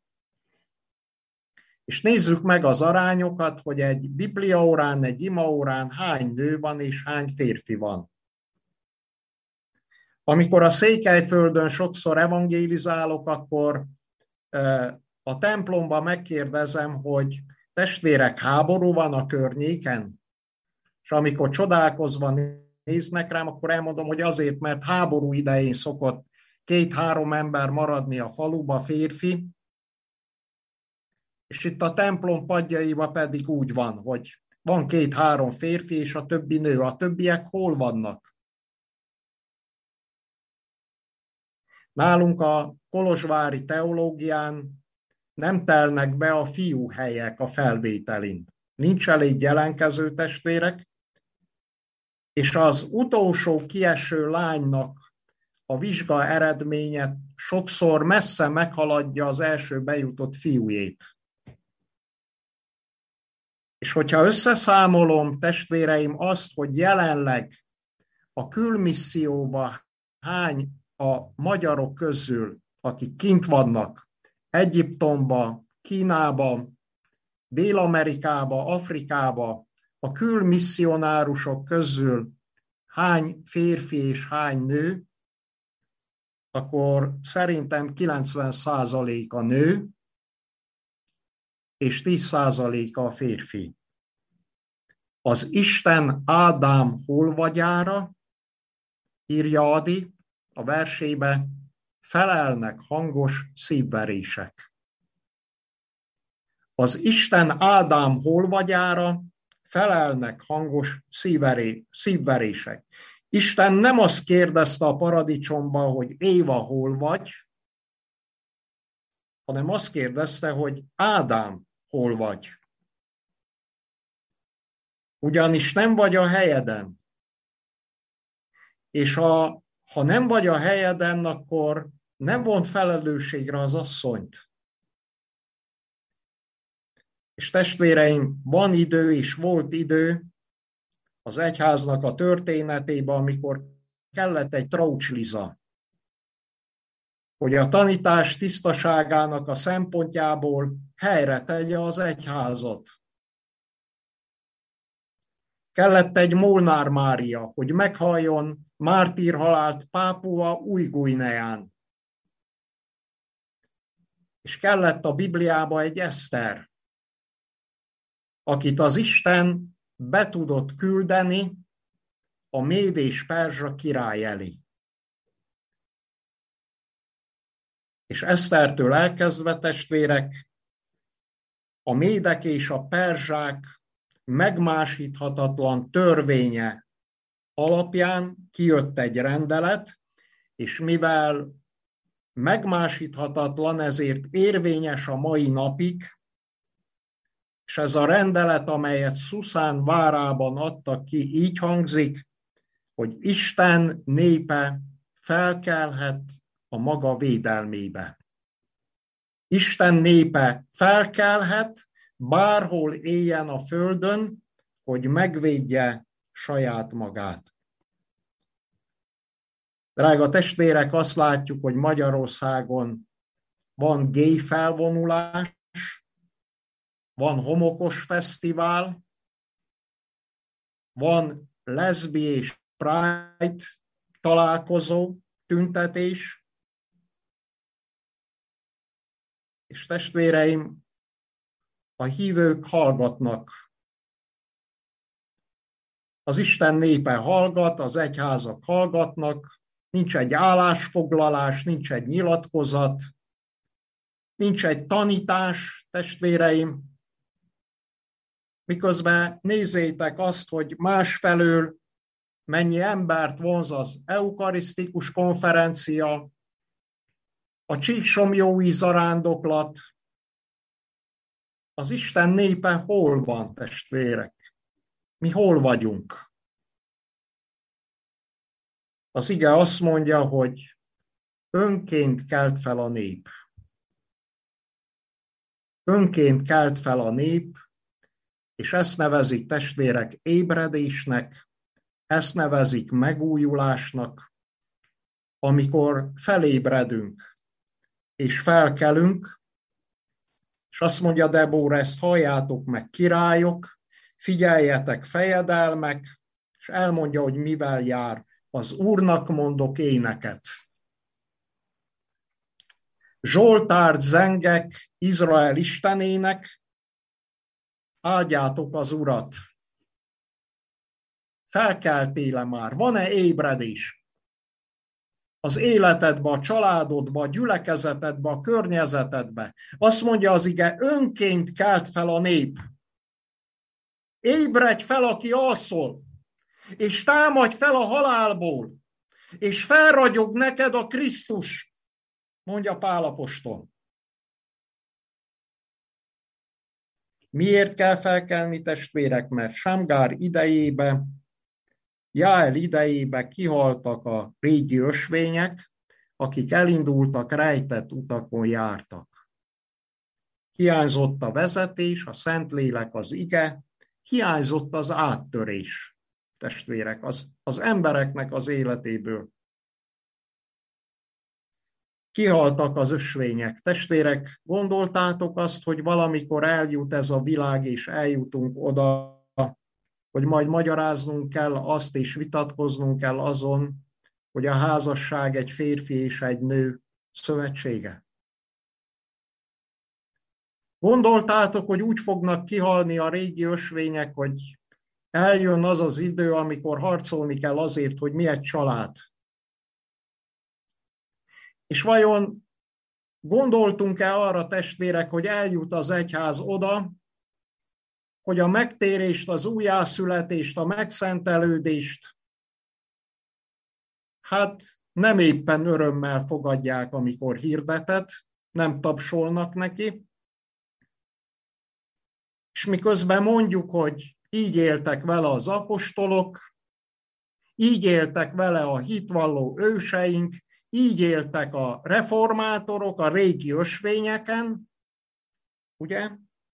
Speaker 1: És nézzük meg az arányokat, hogy egy bibliaórán, egy imaórán hány nő van és hány férfi van. Amikor a Székelyföldön sokszor evangélizálok, akkor a templomban megkérdezem, hogy testvérek, háború van a környéken? És amikor csodálkozva néznek rám, akkor elmondom, hogy azért, mert háború idején szokott 2-3 ember maradni a faluba, férfi, és itt a templom padjaiba pedig úgy van, hogy van 2-3 férfi, és a többi nő. A többiek hol vannak? Nálunk a kolozsvári teológián nem telnek be a fiú helyek a felvételin. Nincs elég jelentkező, testvérek, és az utolsó kieső lánynak a vizsga eredménye sokszor messze meghaladja az első bejutott fiújét. És hogyha összeszámolom, testvéreim, azt, hogy jelenleg a külmisszióban hány a magyarok közül, akik kint vannak, Egyiptomba, Kínába, Dél-Amerikába, Afrikába, a külmisszionárusok közül hány férfi és hány nő, akkor szerintem 90% a nő, és 10% a férfi. Az Isten Ádám holvagyára, írja Adi a versébe, felelnek hangos szívverések. Az Isten Ádám holvagyára felelnek hangos szívverések. Isten nem azt kérdezte a paradicsomban, hogy Éva, hol vagy, hanem azt kérdezte, hogy Ádám, hol vagy. Ugyanis nem vagy a helyeden. És ha nem vagy a helyeden, akkor nem vont felelősségre az asszonyt. És testvéreim, van idő és volt idő az egyháznak a történetében, amikor kellett egy traucsliza, hogy a tanítás tisztaságának a szempontjából helyre tegye az egyházat. Kellett egy Molnár Mária, hogy meghalljon mártírhalált Pápua Új-Guineán. És kellett a Bibliába egy Eszter, akit az Isten be tudott küldeni a Méd és Perzsa király elé. És Esztertől elkezdve, testvérek, a médek és a perzsák megmásíthatatlan törvénye alapján kijött egy rendelet, és mivel megmásíthatatlan, ezért érvényes a mai napig, és ez a rendelet, amelyet Szuszán várában adtak ki, így hangzik, hogy Isten népe felkelhet a maga védelmébe. Isten népe felkelhet, bárhol éljen a földön, hogy megvédje saját magát. Drága testvérek, azt látjuk, hogy Magyarországon van gay felvonulás, van homokos fesztivál, van leszbi és pride találkozó, tüntetés, és testvéreim, a hívők hallgatnak. Az Isten népe hallgat, az egyházak hallgatnak, nincs egy állásfoglalás, nincs egy nyilatkozat, nincs egy tanítás, testvéreim, miközben nézzétek azt, hogy másfelől mennyi embert vonz az eukarisztikus konferencia, a csíksomjói zarándoklat. Az Isten népe hol van, testvérek? Mi hol vagyunk? Az ige azt mondja, hogy önként kelt fel a nép. Önként kelt fel a nép, és ezt nevezik, testvérek, ébredésnek, ezt nevezik megújulásnak, amikor felébredünk és felkelünk, és azt mondja Debóra, ezt halljátok meg, királyok, figyeljetek, fejedelmek, és elmondja, hogy mivel jár. Az Úrnak mondok éneket. Zsoltárt zengek Izrael Istenének, áldjátok az Urat. Felkeltél már? Van-e ébredés? Az életedbe, a családodba, a gyülekezetedbe, a környezetedbe. Azt mondja az ige, önként kelt fel a nép. Ébredj fel, aki alszol, és támadj fel a halálból, és felragyog neked a Krisztus, mondja Pál apostol. Miért kell felkelni, testvérek? Mert Sámgár idejében Jáel idejében kihaltak a régi ösvények, akik elindultak, rejtett utakon jártak. Hiányzott a vezetés, a Szentlélek, az ige, hiányzott az áttörés, testvérek, az embereknek az életéből. Kihaltak az ösvények. Testvérek, gondoltátok azt, hogy valamikor eljut ez a világ, és eljutunk oda, hogy majd magyaráznunk kell azt, és vitatkoznunk kell azon, hogy a házasság egy férfi és egy nő szövetsége? Gondoltátok, hogy úgy fognak kihalni a régi ösvények, hogy eljön az az idő, amikor harcolni kell azért, hogy mi egy család? És vajon gondoltunk-e arra, testvérek, hogy eljut az egyház oda, hogy a megtérést, az újjászületést, a megszentelődést hát nem éppen örömmel fogadják, amikor hirdetet, nem tapsolnak neki, és miközben mondjuk, hogy így éltek vele az apostolok, így éltek vele a hitvalló őseink, így éltek a reformátorok a régi ösvényeken, ugye?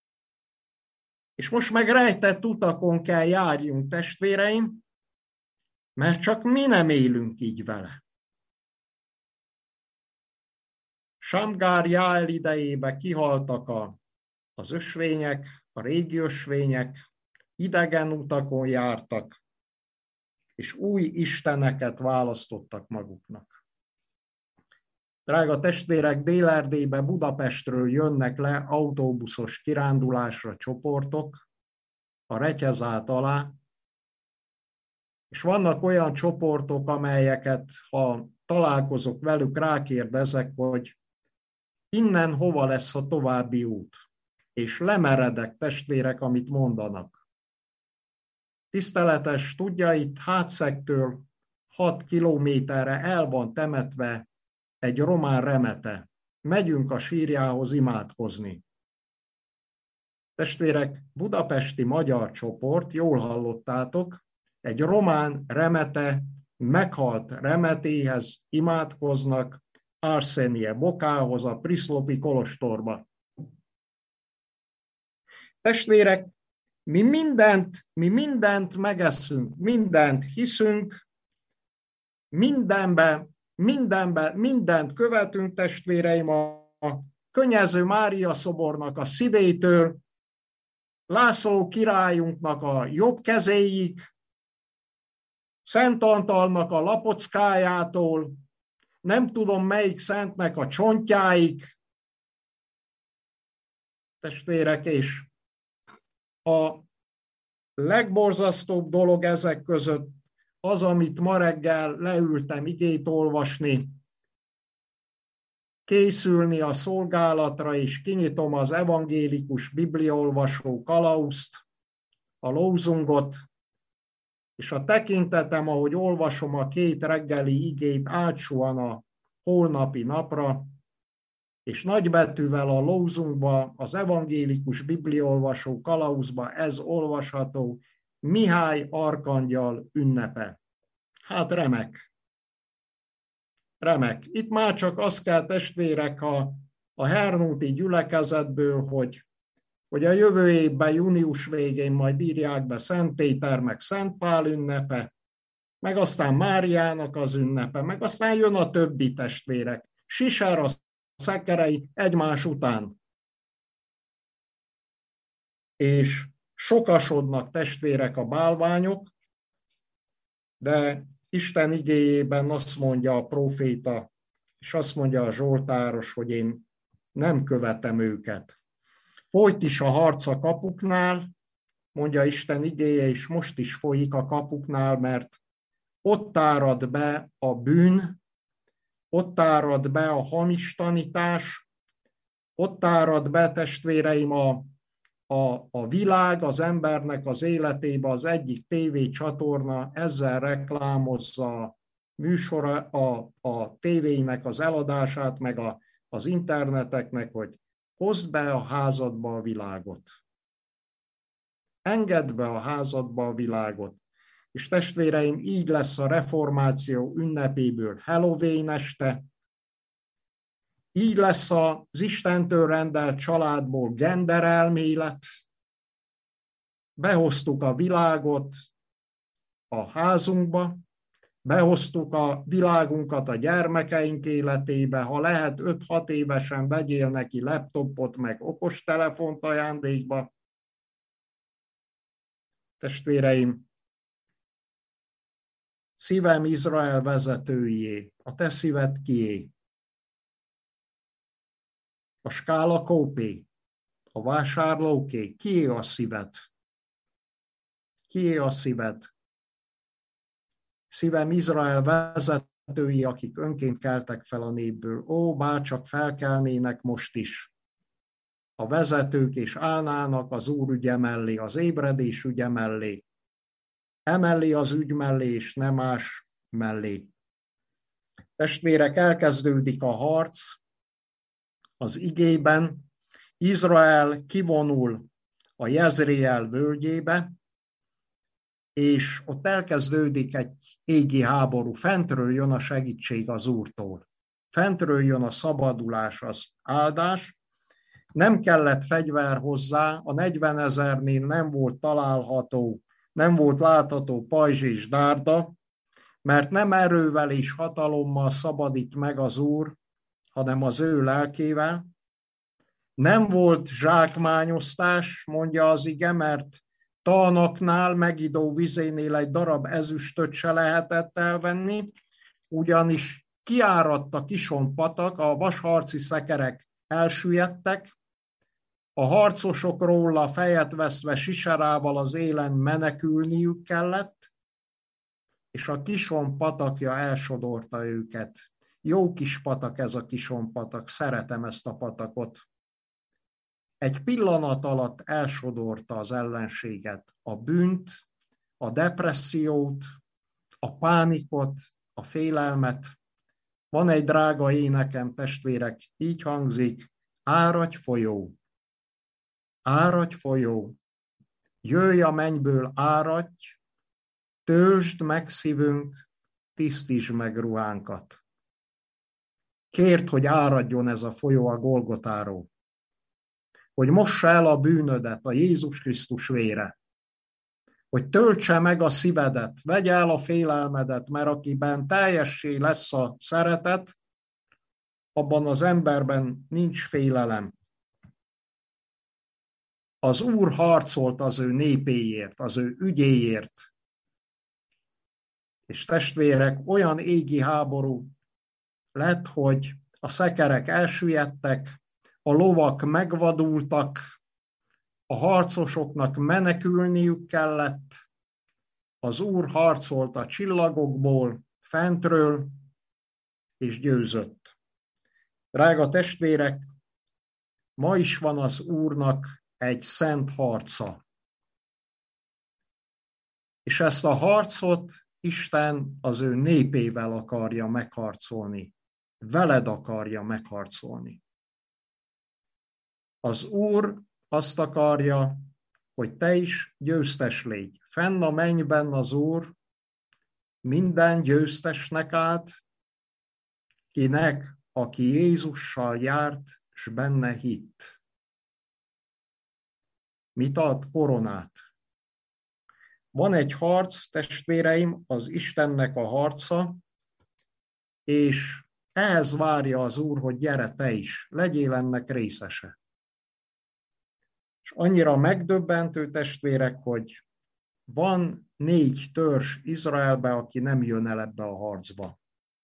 Speaker 1: És most meg rejtett utakon kell járjunk, testvéreim, mert csak mi nem élünk így vele. Samgár Jáel idejébe kihaltak az ösvények, a régi ösvények, idegen utakon jártak, és új isteneket választottak maguknak. Drága testvérek, Dél-Erdélybe Budapestről jönnek le autóbuszos kirándulásra csoportok a Retyezát alá, és vannak olyan csoportok, amelyeket, ha találkozok velük, rákérdezek, hogy innen hova lesz a további út, és lemeredek, testvérek, amit mondanak. Tiszteletes, tudja, itt Hátszektől 6 kilométerre el van temetve egy román remete. Megyünk a sírjához imádkozni. Testvérek, budapesti magyar csoport, jól hallottátok, egy román remete, meghalt remetéhez imádkoznak Arsenie Bokához, a Priszlopi kolostorba. Testvérek, mi mindent megeszünk, mindent hiszünk, mindent követünk, testvéreim, a Könnyező Mária szobornak a szívétől, László királyunknak a jobb kezéig, Szent Antalnak a lapockájától, nem tudom melyik szentnek a csontjáig, testvérek, és a legborzasztóbb dolog ezek között az, amit ma reggel leültem igét olvasni, készülni a szolgálatra, és kinyitom az evangélikus bibliaolvasó kalauzt, a lózungot, és a tekintetem, ahogy olvasom a 2 reggeli igét, átsuhan a holnapi napra, és nagybetűvel a lózunkba, az evangélikus bibliaolvasó kalauzba ez olvasható, Mihály arkangyal ünnepe. Hát remek. Remek. Itt már csak azt kell, testvérek, a Hernuti gyülekezetből, hogy a jövő évben, június végén majd írják be Szent Péter, meg Szent Pál ünnepe, meg aztán Máriának az ünnepe, meg aztán jön a többi, testvérek. Siser, a szekerei egymás után. És sokasodnak, testvérek, a bálványok, de Isten igéjében azt mondja a próféta, és azt mondja a zsoltáros, hogy én nem követem őket. Folyt is a harc a kapuknál, mondja Isten igéje, és most is folyik a kapuknál, mert ott árad be a bűn, ott árad be a hamis tanítás, ott árad be, testvéreim, a világ, az embernek az életébe, az egyik tévécsatorna ezzel reklámozza a műsora, a tévének az eladását, meg az interneteknek, hogy hozd be a házadba a világot. Engedd be a házadba a világot. és testvéreim, így lesz a reformáció ünnepéből Halloween este, így lesz az Istentől rendelt családból genderelmélet, behoztuk a világot a házunkba, behoztuk a világunkat a gyermekeink életébe, ha lehet 5-6 évesen vegyél neki laptopot, meg okostelefont ajándékba. Testvéreim, szívem Izrael vezetőjé, a te szíved kié? A skála kópé, a vásárlóké, kié a szíved? Kié a szíved? Szívem Izrael vezetői, akik önként keltek fel a népből. Ó, bárcsak felkelnének most is a vezetők, és állnának az Úr ügye mellé, az ébredés ügye mellé, emellé az ügy mellé, és nem más mellé. Testvérek, elkezdődik a harc az igében. Izrael kivonul a Jezreel völgyébe, és ott elkezdődik egy égi háború. Fentről jön a segítség az Úrtól. Fentről jön a szabadulás, az áldás. Nem kellett fegyver hozzá, a 40 000-nél nem volt található, nem volt látható pajzs és dárda, mert nem erővel és hatalommal szabadít meg az Úr, hanem az ő lelkével. Nem volt zsákmányosztás, mondja az ige, mert Taanaknál, Megidó vizénél egy darab ezüstöt se lehetett elvenni, ugyanis kiáradt a Kison patak, a vasharci szekerek elsüllyedtek, a harcosok róla fejet veszve Siserával az élen menekülniük kellett, és a Kison patakja elsodorta őket. Jó kis patak ez a Kison patak, szeretem ezt a patakot. Egy pillanat alatt elsodorta az ellenséget, a bűnt, a depressziót, a pánikot, a félelmet. Van egy drága énekem, testvérek, így hangzik: áradj folyó, jöjj a mennyből, áradj, töltsd meg szívünk, tisztítsd meg ruhánkat. Kérd, hogy áradjon ez a folyó a Golgotáról, hogy mossa el a bűnödet a Jézus Krisztus vére, hogy töltse meg a szívedet, vegye el a félelmedet, mert akiben teljessé lesz a szeretet, abban az emberben nincs félelem. Az Úr harcolt az ő népéért, az ő ügyéért. És testvérek, olyan égi háború lett, hogy a szekerek elsüllyedtek, a lovak megvadultak, a harcosoknak menekülniük kellett, az Úr harcolt a csillagokból, fentről, és győzött. Drága testvérek, ma is van az Úrnak egy szent harca. És ezt a harcot Isten az ő népével akarja megharcolni. Veled akarja megharcolni. Az Úr azt akarja, hogy te is győztes légy. Fenn a mennyben az Úr minden győztesnek át, kinek, aki Jézussal járt, s benne hitt. Mit ad? Koronát. Van egy harc, testvéreim, az Istennek a harca, és ehhez várja az Úr, hogy gyere te is, legyél ennek részese. És annyira megdöbbentő, testvérek, hogy van 4 törzs Izraelbe, aki nem jön el ebbe a harcba.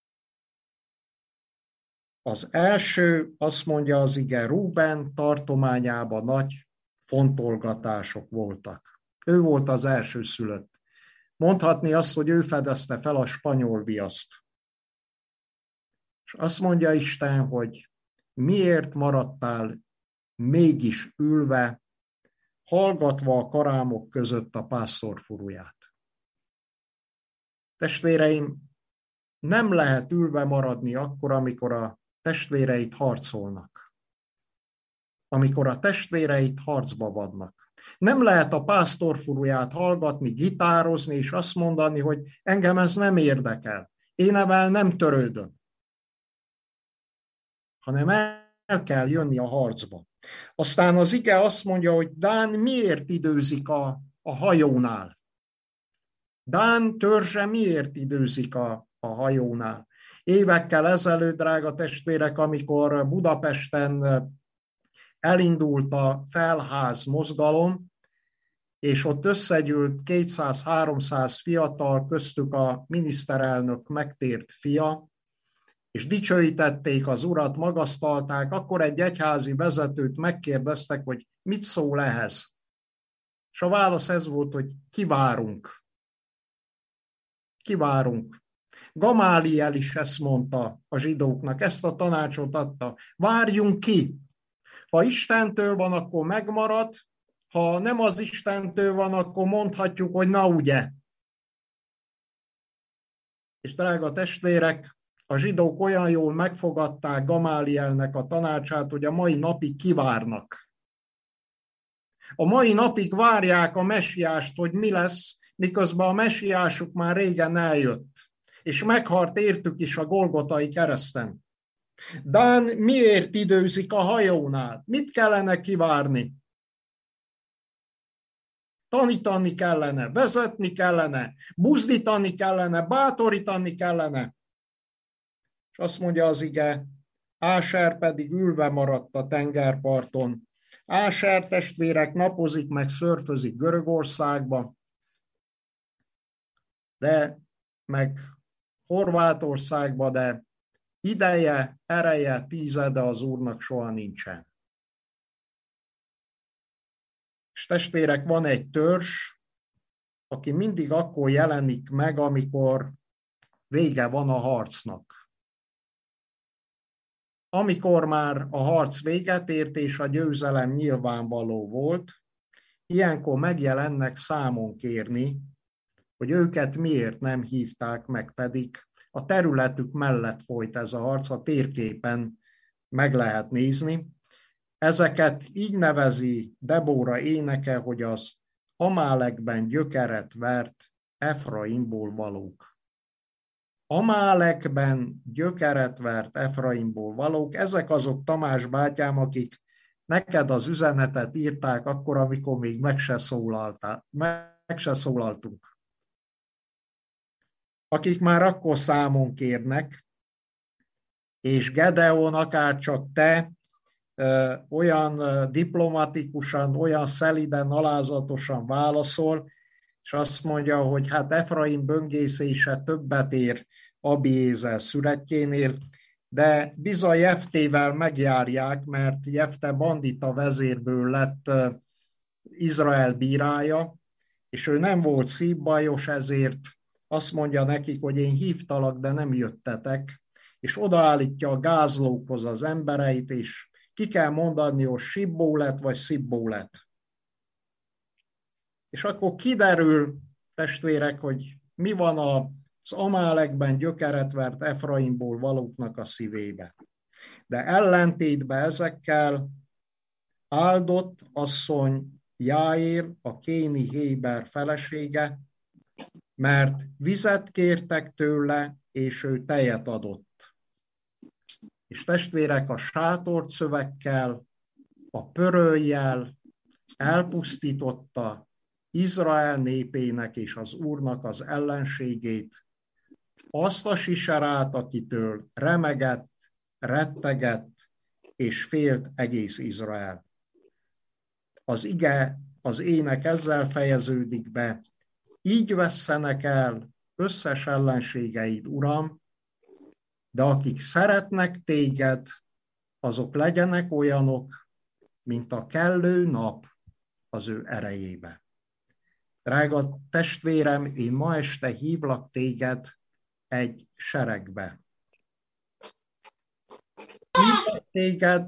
Speaker 1: Az első, azt mondja az ige, Rúben tartományában nagy fontolgatások voltak. Ő volt az első szülött. Mondhatni azt, hogy ő fedezte fel a spanyol viaszt. És azt mondja Isten, hogy miért maradtál mégis ülve, hallgatva a karámok között a pásztor furuját. Testvéreim, nem lehet ülve maradni akkor, amikor a testvéreit harcolnak. Amikor a testvéreit harcba vannak. Nem lehet a pásztorfuruját hallgatni, gitározni, és azt mondani, hogy engem ez nem érdekel. Én ezzel nem törődöm. Hanem el kell jönni a harcba. Aztán az ige azt mondja, hogy Dán miért időzik a hajónál? Dán törzse miért időzik a hajónál? Évekkel ezelőtt, drága testvérek, amikor Budapesten elindult a Felház mozgalom, és ott összegyűlt 200-300 fiatal, köztük a miniszterelnök megtért fia, és dicsőítették az urat, magasztalták, akkor egy egyházi vezetőt megkérdeztek, hogy mit szól ehhez. És a válasz ez volt, hogy kivárunk. Kivárunk. Gamáliel is ezt mondta a zsidóknak, ezt a tanácsot adta. Várjunk ki. Ha Istentől van, akkor megmarad, ha nem az Istentől van, akkor mondhatjuk, hogy na ugye. És drága testvérek, a zsidók olyan jól megfogadták Gamálielnek a tanácsát, hogy a mai napig kivárnak. A mai napig várják a mesiást, hogy mi lesz, miközben a mesiásuk már régen eljött, és meghalt értük is a Golgotai kereszten. Dán miért időzik a hajónál? Mit kellene kivárni? Tanítani kellene, vezetni kellene, buzdítani kellene, bátorítani kellene. És azt mondja az ige, Áser pedig ülve maradt a tengerparton. Áser testvérek napozik meg, szörfözik Görögországba, de meg Horvátországba, de ideje, ereje, tízede az Úrnak soha nincsen. És testvérek, van egy törzs, aki mindig akkor jelenik meg, amikor vége van a harcnak. Amikor már a harc véget ért, és a győzelem nyilvánvaló volt, ilyenkor megjelennek számon kérni, hogy őket miért nem hívták meg, pedig a területük mellett folyt ez a harc, a térképen meg lehet nézni. Ezeket így nevezi Debóra éneke, hogy az Amálekben gyökeret vert Efraimból valók. Amálekben gyökeret vert Efraimból valók, ezek azok, Tamás bátyám, akik neked az üzenetet írták akkor, amikor még meg se szólaltunk. Akik már akkor számon kérnek, és Gedeon, akár csak te, olyan diplomatikusan, olyan szeliden, alázatosan válaszol, és azt mondja, hogy hát Efraim böngészése többet ér Abiézer szüretjénél, de bizony Jeftével megjárják, mert Jefte bandita vezérből lett Izrael bírája, és ő nem volt szívbajos, ezért azt mondja nekik, hogy én hívtalak, de nem jöttetek, és odaállítja a gázlókhoz az embereit, és ki kell mondani, hogy Sibbó lett, vagy Szibbó lett. És akkor kiderül, testvérek, hogy mi van az Amálekben gyökeret vert Efraimból valóknak a szívébe. De ellentétben ezekkel áldott asszony Jáér, a kéni Héber felesége, mert vizet kértek tőle, és ő tejet adott. És testvérek, a sátorcövekkel, a pöröllyel elpusztította Izrael népének és az Úrnak az ellenségét, azt a Siserát, akitől remegett, rettegett és félt egész Izrael. Az ige, az ének ezzel fejeződik be, így vesszenek el összes ellenségeid, Uram, de akik szeretnek téged, azok legyenek olyanok, mint a kellő nap az ő erejébe. Drága testvérem, én ma este hívlak téged egy seregbe. Hívlak téged,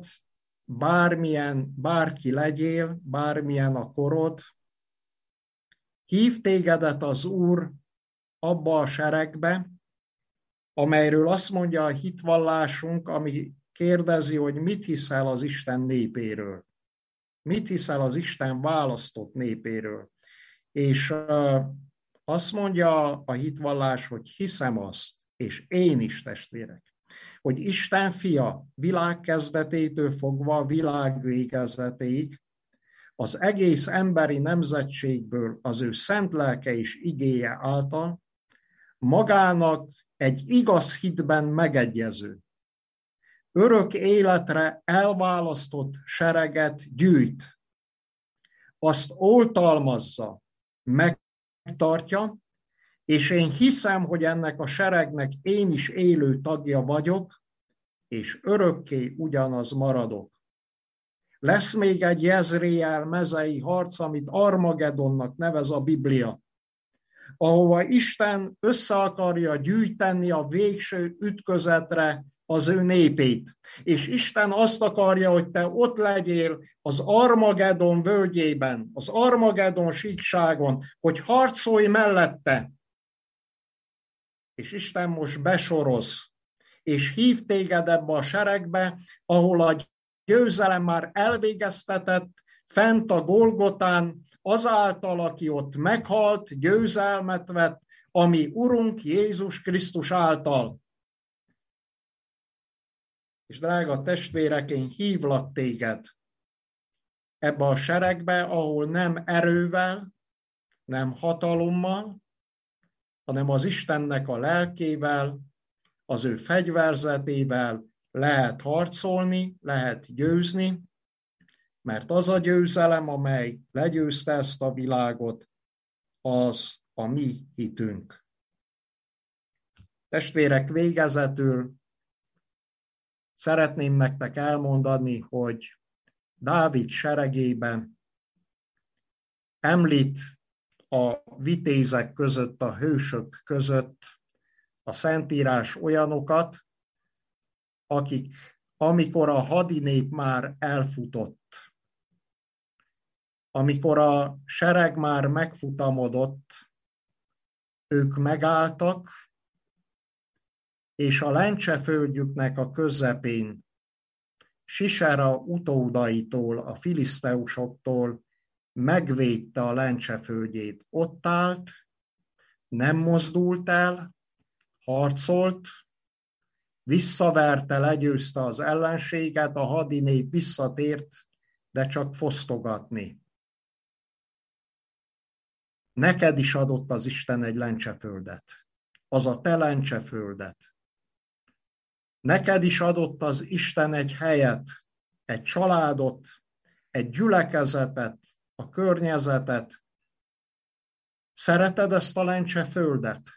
Speaker 1: bárki legyél, bármilyen a korod, hív tégedet az Úr abba a seregbe, amelyről azt mondja a hitvallásunk, ami kérdezi, hogy mit hiszel az Isten népéről. Mit hiszel az Isten választott népéről? És azt mondja a hitvallás, hogy hiszem azt, és én is, testvérek, hogy Isten fia világ kezdetétől fogva a világ végezetéig az egész emberi nemzetségből az ő szent lelke és igéje által magának egy igaz hitben megegyező, örök életre elválasztott sereget gyűjt, azt oltalmazza, megtartja, és én hiszem, hogy ennek a seregnek én is élő tagja vagyok, és örökké ugyanaz maradok. Lesz még egy Jezréel mezei harc, amit Armagedonnak nevez a Biblia, ahova Isten össze akarja gyűjteni a végső ütközetre az ő népét. És Isten azt akarja, hogy te ott legyél az Armagedon völgyében, az Armagedon síkságon, hogy harcolj mellette. És Isten most besoroz, és hív téged ebbe a seregbe, ahol a győzelem már elvégeztetett, fent a Golgotán, azáltal, aki ott meghalt, győzelmet vett, ami Urunk Jézus Krisztus által. És drága testvérek, én hívlak téged ebbe a seregbe, ahol nem erővel, nem hatalommal, hanem az Istennek a lelkével, az ő fegyverzetével lehet harcolni, lehet győzni, mert az a győzelem, amely legyőzte ezt a világot, az a mi hitünk. Testvérek, végezetül szeretném nektek elmondani, hogy Dávid seregében említ a vitézek között, a hősök között a Szentírás olyanokat, akik, amikor a hadinép már elfutott, amikor a sereg már megfutamodott, ők megálltak, és a lencseföldjüknek a közepén, Sisera utódaitól, a filiszteusoktól megvédte a lencseföldjét. Ott állt, nem mozdult el, harcolt, visszaverte, legyőzte az ellenséget, a hadinép visszatért, de csak fosztogatni. Neked is adott az Isten egy lencseföldet, az a te lencseföldet. Neked is adott az Isten egy helyet, egy családot, egy gyülekezetet, a környezetet. Szereted ezt a lencseföldet?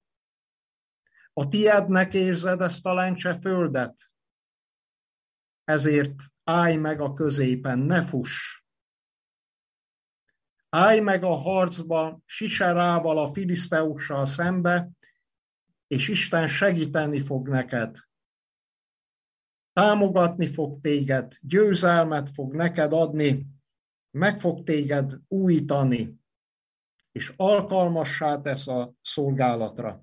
Speaker 1: A tiednek érzed ezt a lencseföldet? Ezért állj meg a középen, ne fuss. Állj meg a harcba Siserával, a filiszteussal szembe, és Isten segíteni fog neked. Támogatni fog téged, győzelmet fog neked adni, meg fog téged újítani, és alkalmassá tesz a szolgálatra.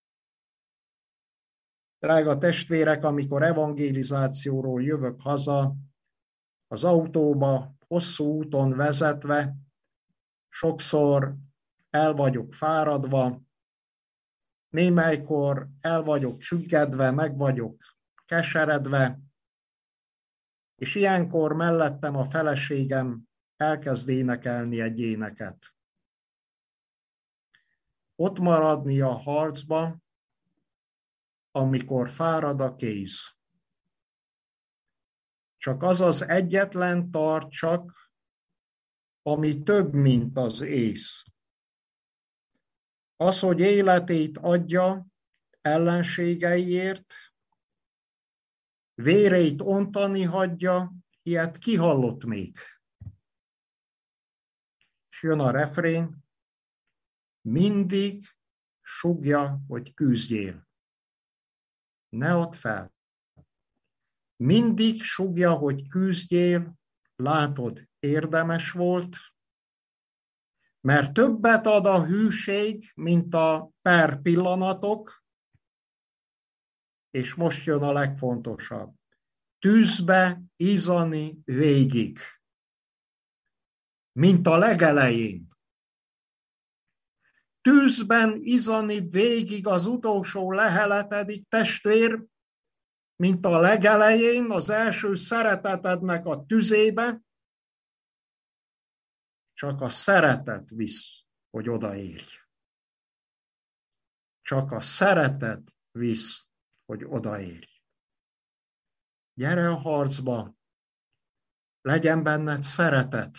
Speaker 1: Drága testvérek, amikor evangelizációról jövök haza, az autóba, hosszú úton vezetve, sokszor el vagyok fáradva, némelykor el vagyok csüggedve, meg vagyok keseredve, és ilyenkor mellettem a feleségem elkezd énekelni egy éneket. Ott maradni a harcba, amikor fárad a kéz. Csak az az egyetlen tart csak, ami több, mint az ész. Az, hogy életét adja ellenségeiért, véreit ontani hagyja, ilyet ki hallott még? És jön a refrén, mindig sugja, hogy küzdjél. Ne add fel. Mindig sugja, hogy küzdjél, látod, érdemes volt, mert többet ad a hűség, mint a per pillanatok, és most jön a legfontosabb. Tűzbe izzani végig. mint a legelején. Tűzben izani végig az utolsó leheletedik, testvér, mint a legelején, az első szeretetednek a tüzébe, csak a szeretet visz, hogy odaérj. Csak a szeretet visz, hogy odaérj. Gyere a harcba, legyen benned szeretet,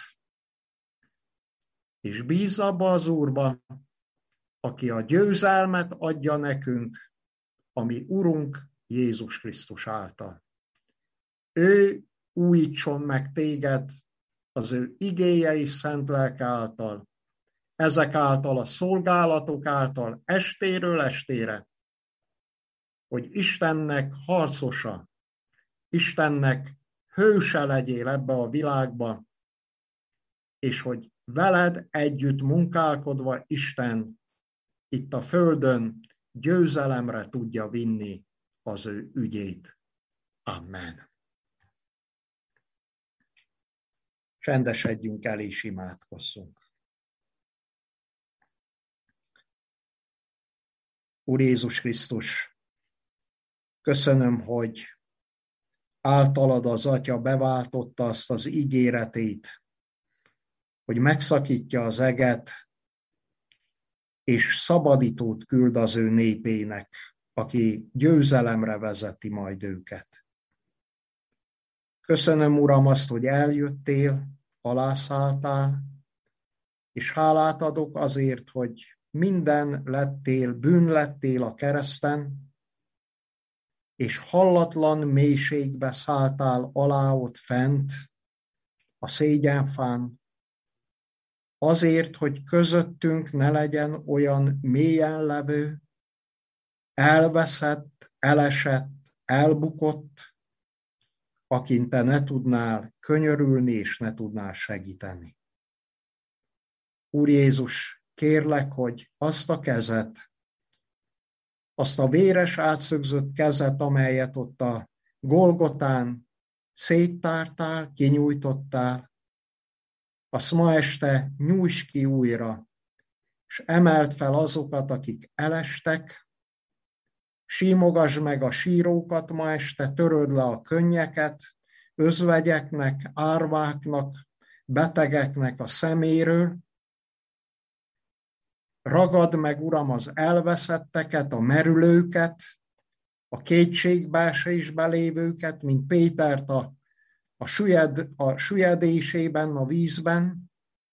Speaker 1: és bízz abba az Úrba, aki a győzelmet adja nekünk, ami Urunk Jézus Krisztus által. Ő újítson meg téged az ő igéje és szent lelke által, ezek által a szolgálatok által estéről estére, hogy Istennek harcosa, Istennek hőse legyél ebbe a világba, és hogy veled együtt munkálkodva Isten itt a földön győzelemre tudja vinni az ő ügyét. Amen. Csendesedjünk el és imádkozzunk. Úr Jézus Krisztus, köszönöm, hogy általad az Atya beváltotta azt az ígéretét, hogy megszakítja az eget, és szabadítót küld az ő népének, aki győzelemre vezeti majd őket. Köszönöm, Uram, azt, hogy eljöttél, alászálltál, és hálát adok azért, hogy minden lettél, bűn lettél a kereszten, és hallatlan mélységbe szálltál alá ott fent, a szégyenfán, azért, hogy közöttünk ne legyen olyan mélyen levő, elveszett, elesett, elbukott, akin te ne tudnál könyörülni és ne tudnál segíteni. Úr Jézus, kérlek, hogy azt a kezet, azt a véres átszögzött kezet, amelyet ott a Golgotán széttártál, kinyújtottál, azt ma este nyújts ki újra, és emeld fel azokat, akik elestek, símogasd meg a sírókat ma este, töröd le a könnyeket, özvegyeknek, árváknak, betegeknek a szeméről, ragad meg, Uram, az elveszetteket, a merülőket, a kétségbeesésbe lévőket, mint Pétert a süllyedésében, a vízben.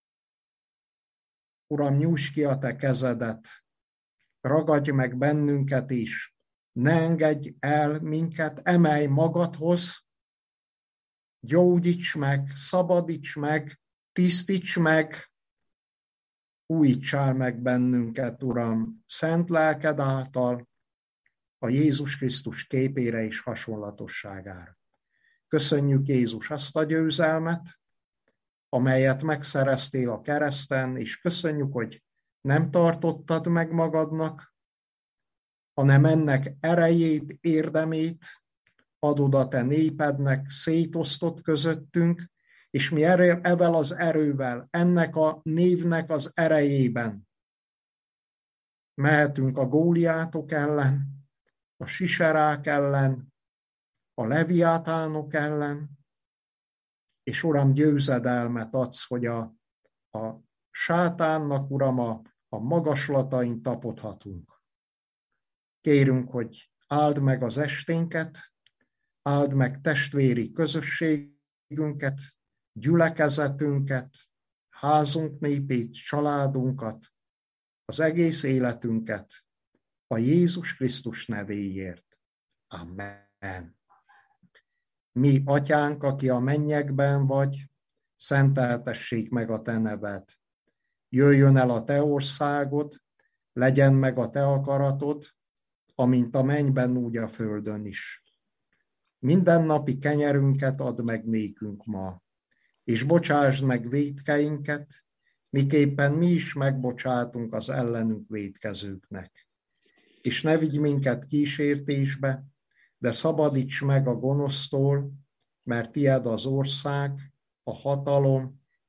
Speaker 1: Uram, nyújts ki a te kezedet, ragadj meg bennünket is, ne engedj el minket, emelj magadhoz, gyógyíts meg, szabadíts meg, tisztíts meg, újítsál meg bennünket, Uram, szent lelked által, a Jézus Krisztus képére és hasonlatosságára. Köszönjük, Jézus, azt a győzelmet, amelyet megszereztél a kereszten, és köszönjük, hogy nem tartottad meg magadnak, hanem ennek erejét, érdemét adod a te népednek, szétosztott közöttünk, és mi ezzel az erővel, ennek a névnek az erejében mehetünk a Góliátok ellen, a Siserák ellen, a Leviátánok ellen, és Uram, győzedelmet adsz, hogy a sátánnak, Uram, a magaslatain tapodhatunk. Kérünk, hogy áld meg az esténket, áld meg testvéri közösségünket, gyülekezetünket, házunk népét, családunkat, az egész életünket a Jézus Krisztus nevéért. Amen. Mi, Atyánk, aki a mennyekben vagy, szenteltessék meg a te neved. Jöjjön el a te országod, legyen meg a te akaratod, amint a mennyben, úgy a földön is. Mindennapi kenyerünket add meg nékünk ma, és bocsásd meg vétkeinket, miképpen mi is megbocsátunk az ellenünk vétkezőknek. És ne vigy minket kísértésbe, de szabadíts meg a gonosztól, mert tied az ország, a hatalom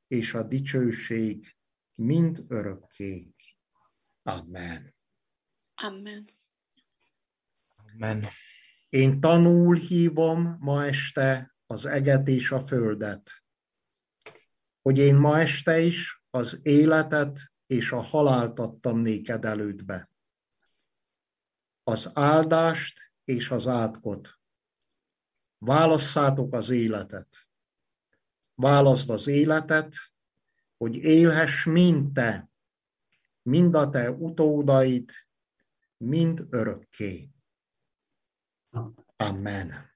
Speaker 1: és a dicsőség mind örökké. Amen.
Speaker 3: Amen.
Speaker 4: Amen.
Speaker 1: Én tanul hívom ma este az eget és a földet, hogy én ma este is az életet és a halált adtam néked elődbe. Az áldást és az átkot. Válasszátok az életet. Válaszd az életet, hogy élhess mind te, mind a te utódaid, mind örökké. Amen.